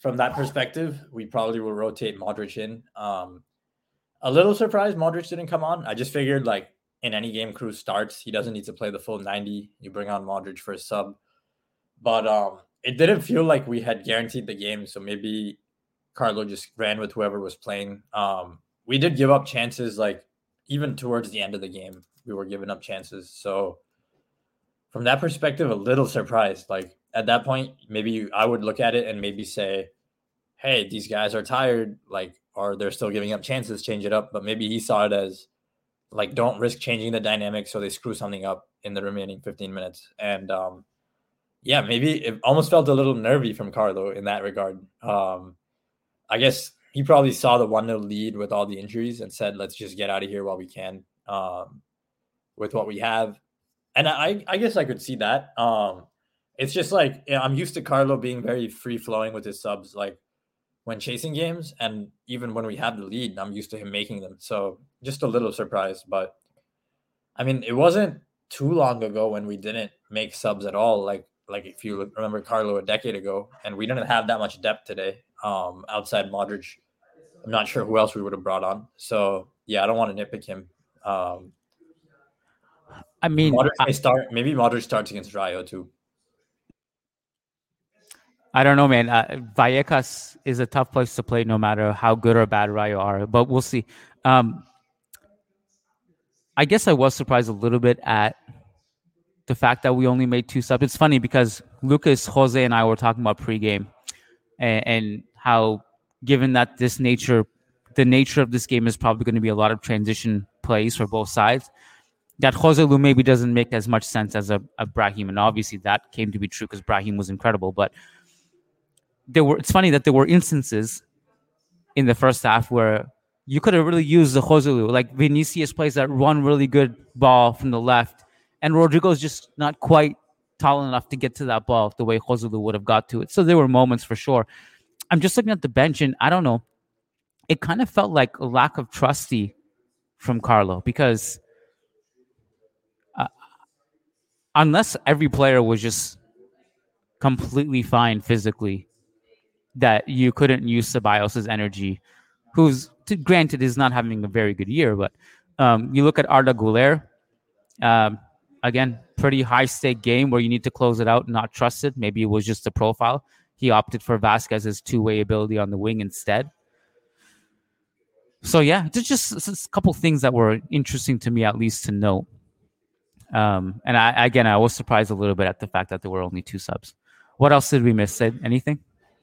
from that perspective, we probably will rotate Modric in. Um, a little surprised Modric didn't come on. I just figured like in any game Kroos starts, he doesn't need to play the full ninety. You bring on Modric for a sub. But um, it didn't feel like we had guaranteed the game. So maybe Carlo just ran with whoever was playing. Um, we did give up chances, like even towards the end of the game, we were giving up chances. So from that perspective, a little surprised. Like at that point, maybe I would look at it and maybe say, hey, these guys are tired, like, or they're still giving up chances, change it up. But maybe he saw it as like, don't risk changing the dynamic so they screw something up in the remaining fifteen minutes. And um, yeah, maybe it almost felt a little nervy from Carlo in that regard. Um, I guess he probably saw the one nil lead with all the injuries and said, let's just get out of here while we can um, with what we have. And I, I guess I could see that. Um, it's just like, you know, I'm used to Carlo being very free flowing with his subs, like when chasing games. And even when we have the lead, I'm used to him making them. So just a little surprised. But I mean, it wasn't too long ago when we didn't make subs at all. Like, like if you remember Carlo a decade ago, and we didn't have that much depth today um, outside Modric. I'm not sure who else we would have brought on. So yeah, I don't want to nitpick him. Um, I mean, Modric I, may start. Maybe Modric starts against Rayo too. I don't know, man. Uh, Vallecas is a tough place to play, no matter how good or bad Rayo are. But we'll see. Um, I guess I was surprised a little bit at the fact that we only made two subs. It's funny because Lucas, Jose, and I were talking about pregame, and, and how, given that this nature, the nature of this game is probably going to be a lot of transition plays for both sides, that Jose Lu maybe doesn't make as much sense as a, a Brahim. And obviously that came to be true because Brahim was incredible. But there were, it's funny that there were instances in the first half where you could have really used the Jose Lu. Like Vinicius plays that one really good ball from the left, and Rodrigo's just not quite tall enough to get to that ball the way Jose Lu would have got to it. So there were moments for sure. I'm just looking at the bench, and I don't know. It kind of felt like a lack of trusty from Carlo because uh, unless every player was just completely fine physically, that you couldn't use Ceballos' energy, who's, granted, is not having a very good year. But um, you look at Arda Güler, um, again, pretty high-stake game where you need to close it out and not trust it. Maybe it was just the profile. He opted for Vasquez's two-way ability on the wing instead. So, yeah, there's just, just a couple things that were interesting to me, at least to note. Um, and, I, again, I was surprised a little bit at the fact that there were only two subs. What else did we miss, Sid? Anything?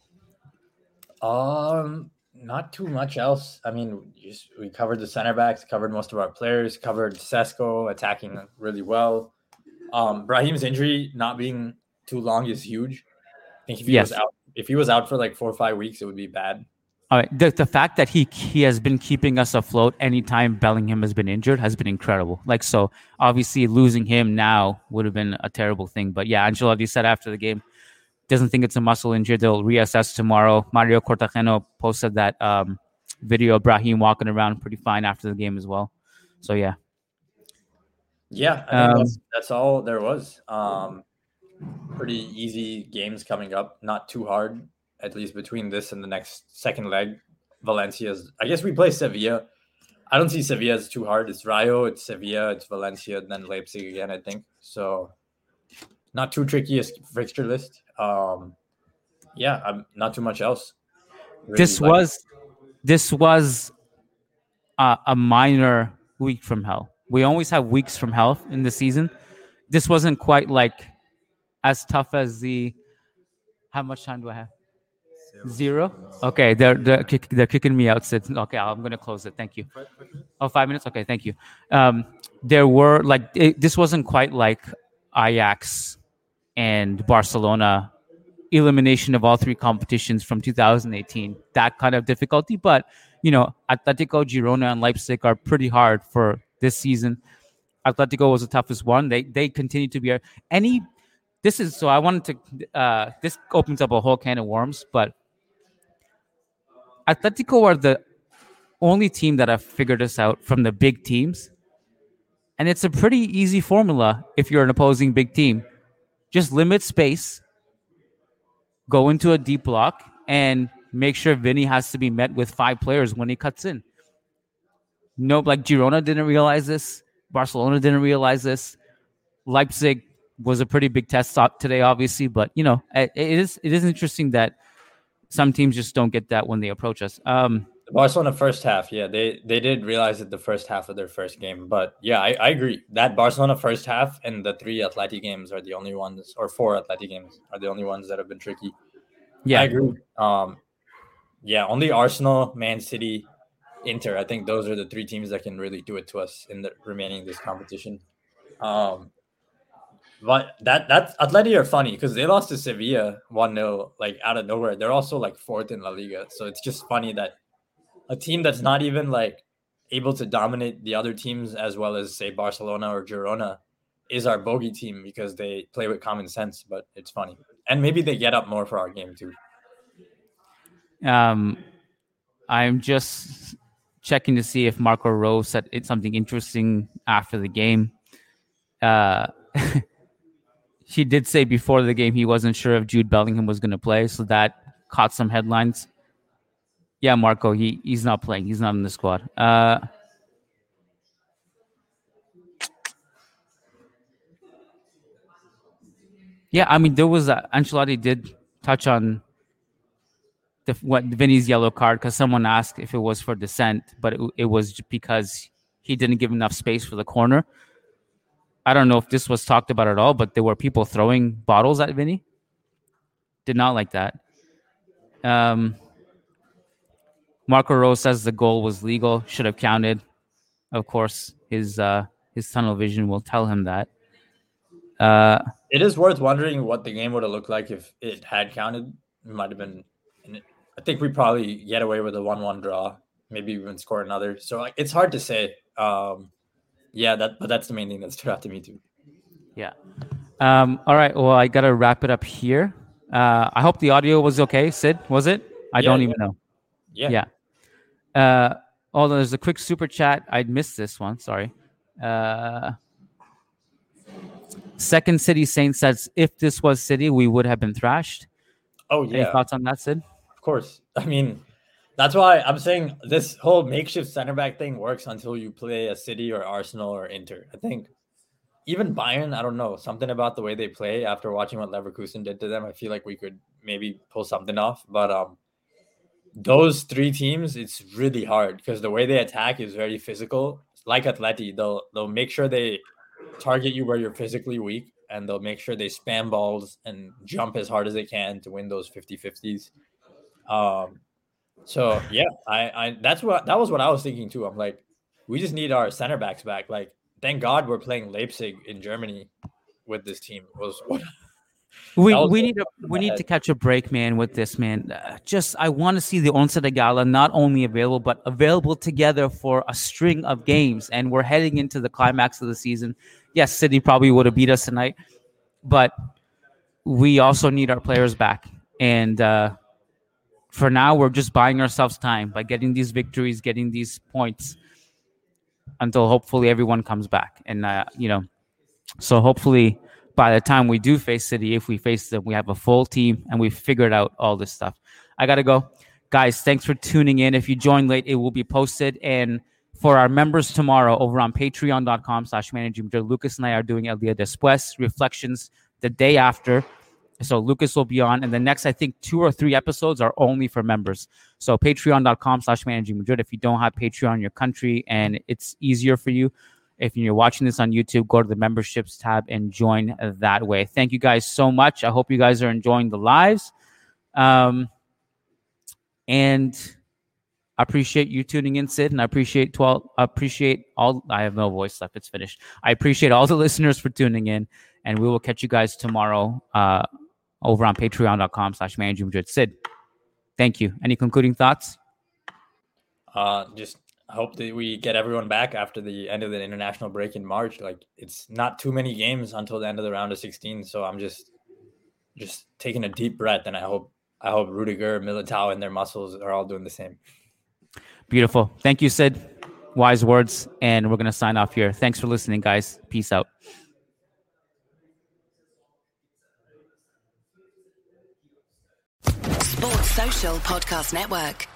Um, not too much else. I mean, just, we covered the center backs, covered most of our players, covered Sesko attacking really well. Um, Brahim's injury not being too long is huge. I think if he yes. was out, if he was out for like four or five weeks, it would be bad. All right. The, the fact that he he has been keeping us afloat anytime Bellingham has been injured has been incredible. Like, so obviously losing him now would have been a terrible thing. But yeah, Ancelotti said after the game, doesn't think it's a muscle injury. They'll reassess tomorrow. Mario Cortajeno posted that um, video of Brahim walking around pretty fine after the game as well. So yeah. Yeah, I think um, that's, that's all there was. Um, pretty easy games coming up. Not too hard, at least between this and the next second leg. Valencia's, I guess we play Sevilla. I don't see Sevilla as too hard. It's Rayo, it's Sevilla, it's Valencia, and then Leipzig again, I think. So not too tricky a fixture list. Um, yeah, I'm not too much else. Really this like was it. this was a, a minor week from hell. We always have weeks from hell in the season. This wasn't quite like as tough as the. How much time do I have? Zero. Okay, they're they're, kick, they're kicking me out. Sid. Okay, I'm gonna close it. Thank you. Oh, five minutes. Okay, thank you. Um, there were like it, this wasn't quite like Ajax and Barcelona elimination of all three competitions from two thousand eighteen. That kind of difficulty, but you know, Atletico, Girona, and Leipzig are pretty hard for this season. Atletico was the toughest one. They they continue to be any. This is so. I wanted to. Uh, this opens up a whole can of worms, but Atletico are the only team that have figured this out from the big teams, and it's a pretty easy formula if you're an opposing big team. Just limit space, go into a deep block, and make sure Vinny has to be met with five players when he cuts in. Nope, like Girona didn't realize this. Barcelona didn't realize this. Leipzig was a pretty big test today, obviously, but you know, it, it is it is interesting that some teams just don't get that when they approach us. Um, Barcelona first half, yeah, they they did realize it the first half of their first game, but yeah, I, I agree that Barcelona first half and the three Atleti games are the only ones, or four Atleti games are the only ones that have been tricky. Yeah, I agree. Um, yeah, only Arsenal, Man City, Inter. I think those are the three teams that can really do it to us in the remaining of this competition. Um, but that that's Atleti are funny because they lost to Sevilla one nil like out of nowhere. They're also like fourth in La Liga, so it's just funny that a team that's not even like able to dominate the other teams as well as say Barcelona or Girona is our bogey team because they play with common sense. But it's funny, and maybe they get up more for our game too. Um, I'm just checking to see if Marco Rose said it's something interesting after the game. Uh, he did say before the game he wasn't sure if Jude Bellingham was going to play, so that caught some headlines. Yeah, Marco, he he's not playing. He's not in the squad. Uh, yeah, I mean, there was a, Ancelotti did touch on the what Vinny's yellow card because someone asked if it was for dissent, but it, it was because he didn't give enough space for the corner. I don't know if this was talked about at all, but there were people throwing bottles at Vinny. Did not like that. Um, Marco Rose says the goal was legal, should have counted. Of course, his uh, his tunnel vision will tell him that. Uh, it is worth wondering what the game would have looked like if it had counted. It might have been. I think we probably get away with a one one draw, maybe even score another. So like, it's hard to say. Um, yeah, that but that's the main thing that stood out to me too. Yeah. Um, all right. Well, I gotta wrap it up here. Uh, I hope the audio was okay. Sid, was it? I yeah, don't yeah. even know. Yeah. Yeah. Uh, although there's a quick super chat. I'd missed this one. Sorry. Uh, Second City Saint says, if this was City, we would have been thrashed. Oh, yeah. Any thoughts on that, Sid? Of course. I mean, that's why I'm saying this whole makeshift center back thing works until you play a City or Arsenal or Inter. I think even Bayern, I don't know, something about the way they play after watching what Leverkusen did to them, I feel like we could maybe pull something off. But um, those three teams, it's really hard because the way they attack is very physical. Like Atleti, they'll they'll make sure they target you where you're physically weak, and they'll make sure they spam balls and jump as hard as they can to win those fifty-fifties. Um, so yeah, I, I that's what that was what I was thinking too. I'm like, we just need our center backs back. Like, thank God we're playing Leipzig in Germany with this team. It was we was we need to we need to catch a break, man. With this, man, uh, just I want to see the Once de Gala not only available but available together for a string of games. And we're heading into the climax of the season. Yes, City probably would have beat us tonight, but we also need our players back. And uh, for now, we're just buying ourselves time by getting these victories, getting these points until hopefully everyone comes back. And, uh, you know, so hopefully by the time we do face City, if we face them, we have a full team and we've figured out all this stuff. I got to go. Guys, thanks for tuning in. If you joined late, it will be posted. And for our members tomorrow over on patreon.com slash managing Madrid, Lucas and I are doing El Dia Después Reflections the day after. So Lucas will be on. And the next, I think, two or three episodes are only for members. So patreon.com slash managing Madrid. If you don't have Patreon in your country and it's easier for you, if you're watching this on YouTube, go to the memberships tab and join that way. Thank you guys so much. I hope you guys are enjoying the lives. Um, and I appreciate you tuning in, Sid, and I appreciate twelve. Appreciate all. I have no voice left. It's finished. I appreciate all the listeners for tuning in, and we will catch you guys tomorrow uh, over on patreon.com slash managing Madrid. Sid, thank you. Any concluding thoughts? Uh, just hope that we get everyone back after the end of the international break in March. Like, it's not too many games until the end of the round of sixteen, so I'm just just taking a deep breath, and I hope I hope Rudiger, Militao, and their muscles are all doing the same. Beautiful. Thank you, Sid. Wise words. And we're going to sign off here. Thanks for listening, guys. Peace out. Sports Social Podcast Network.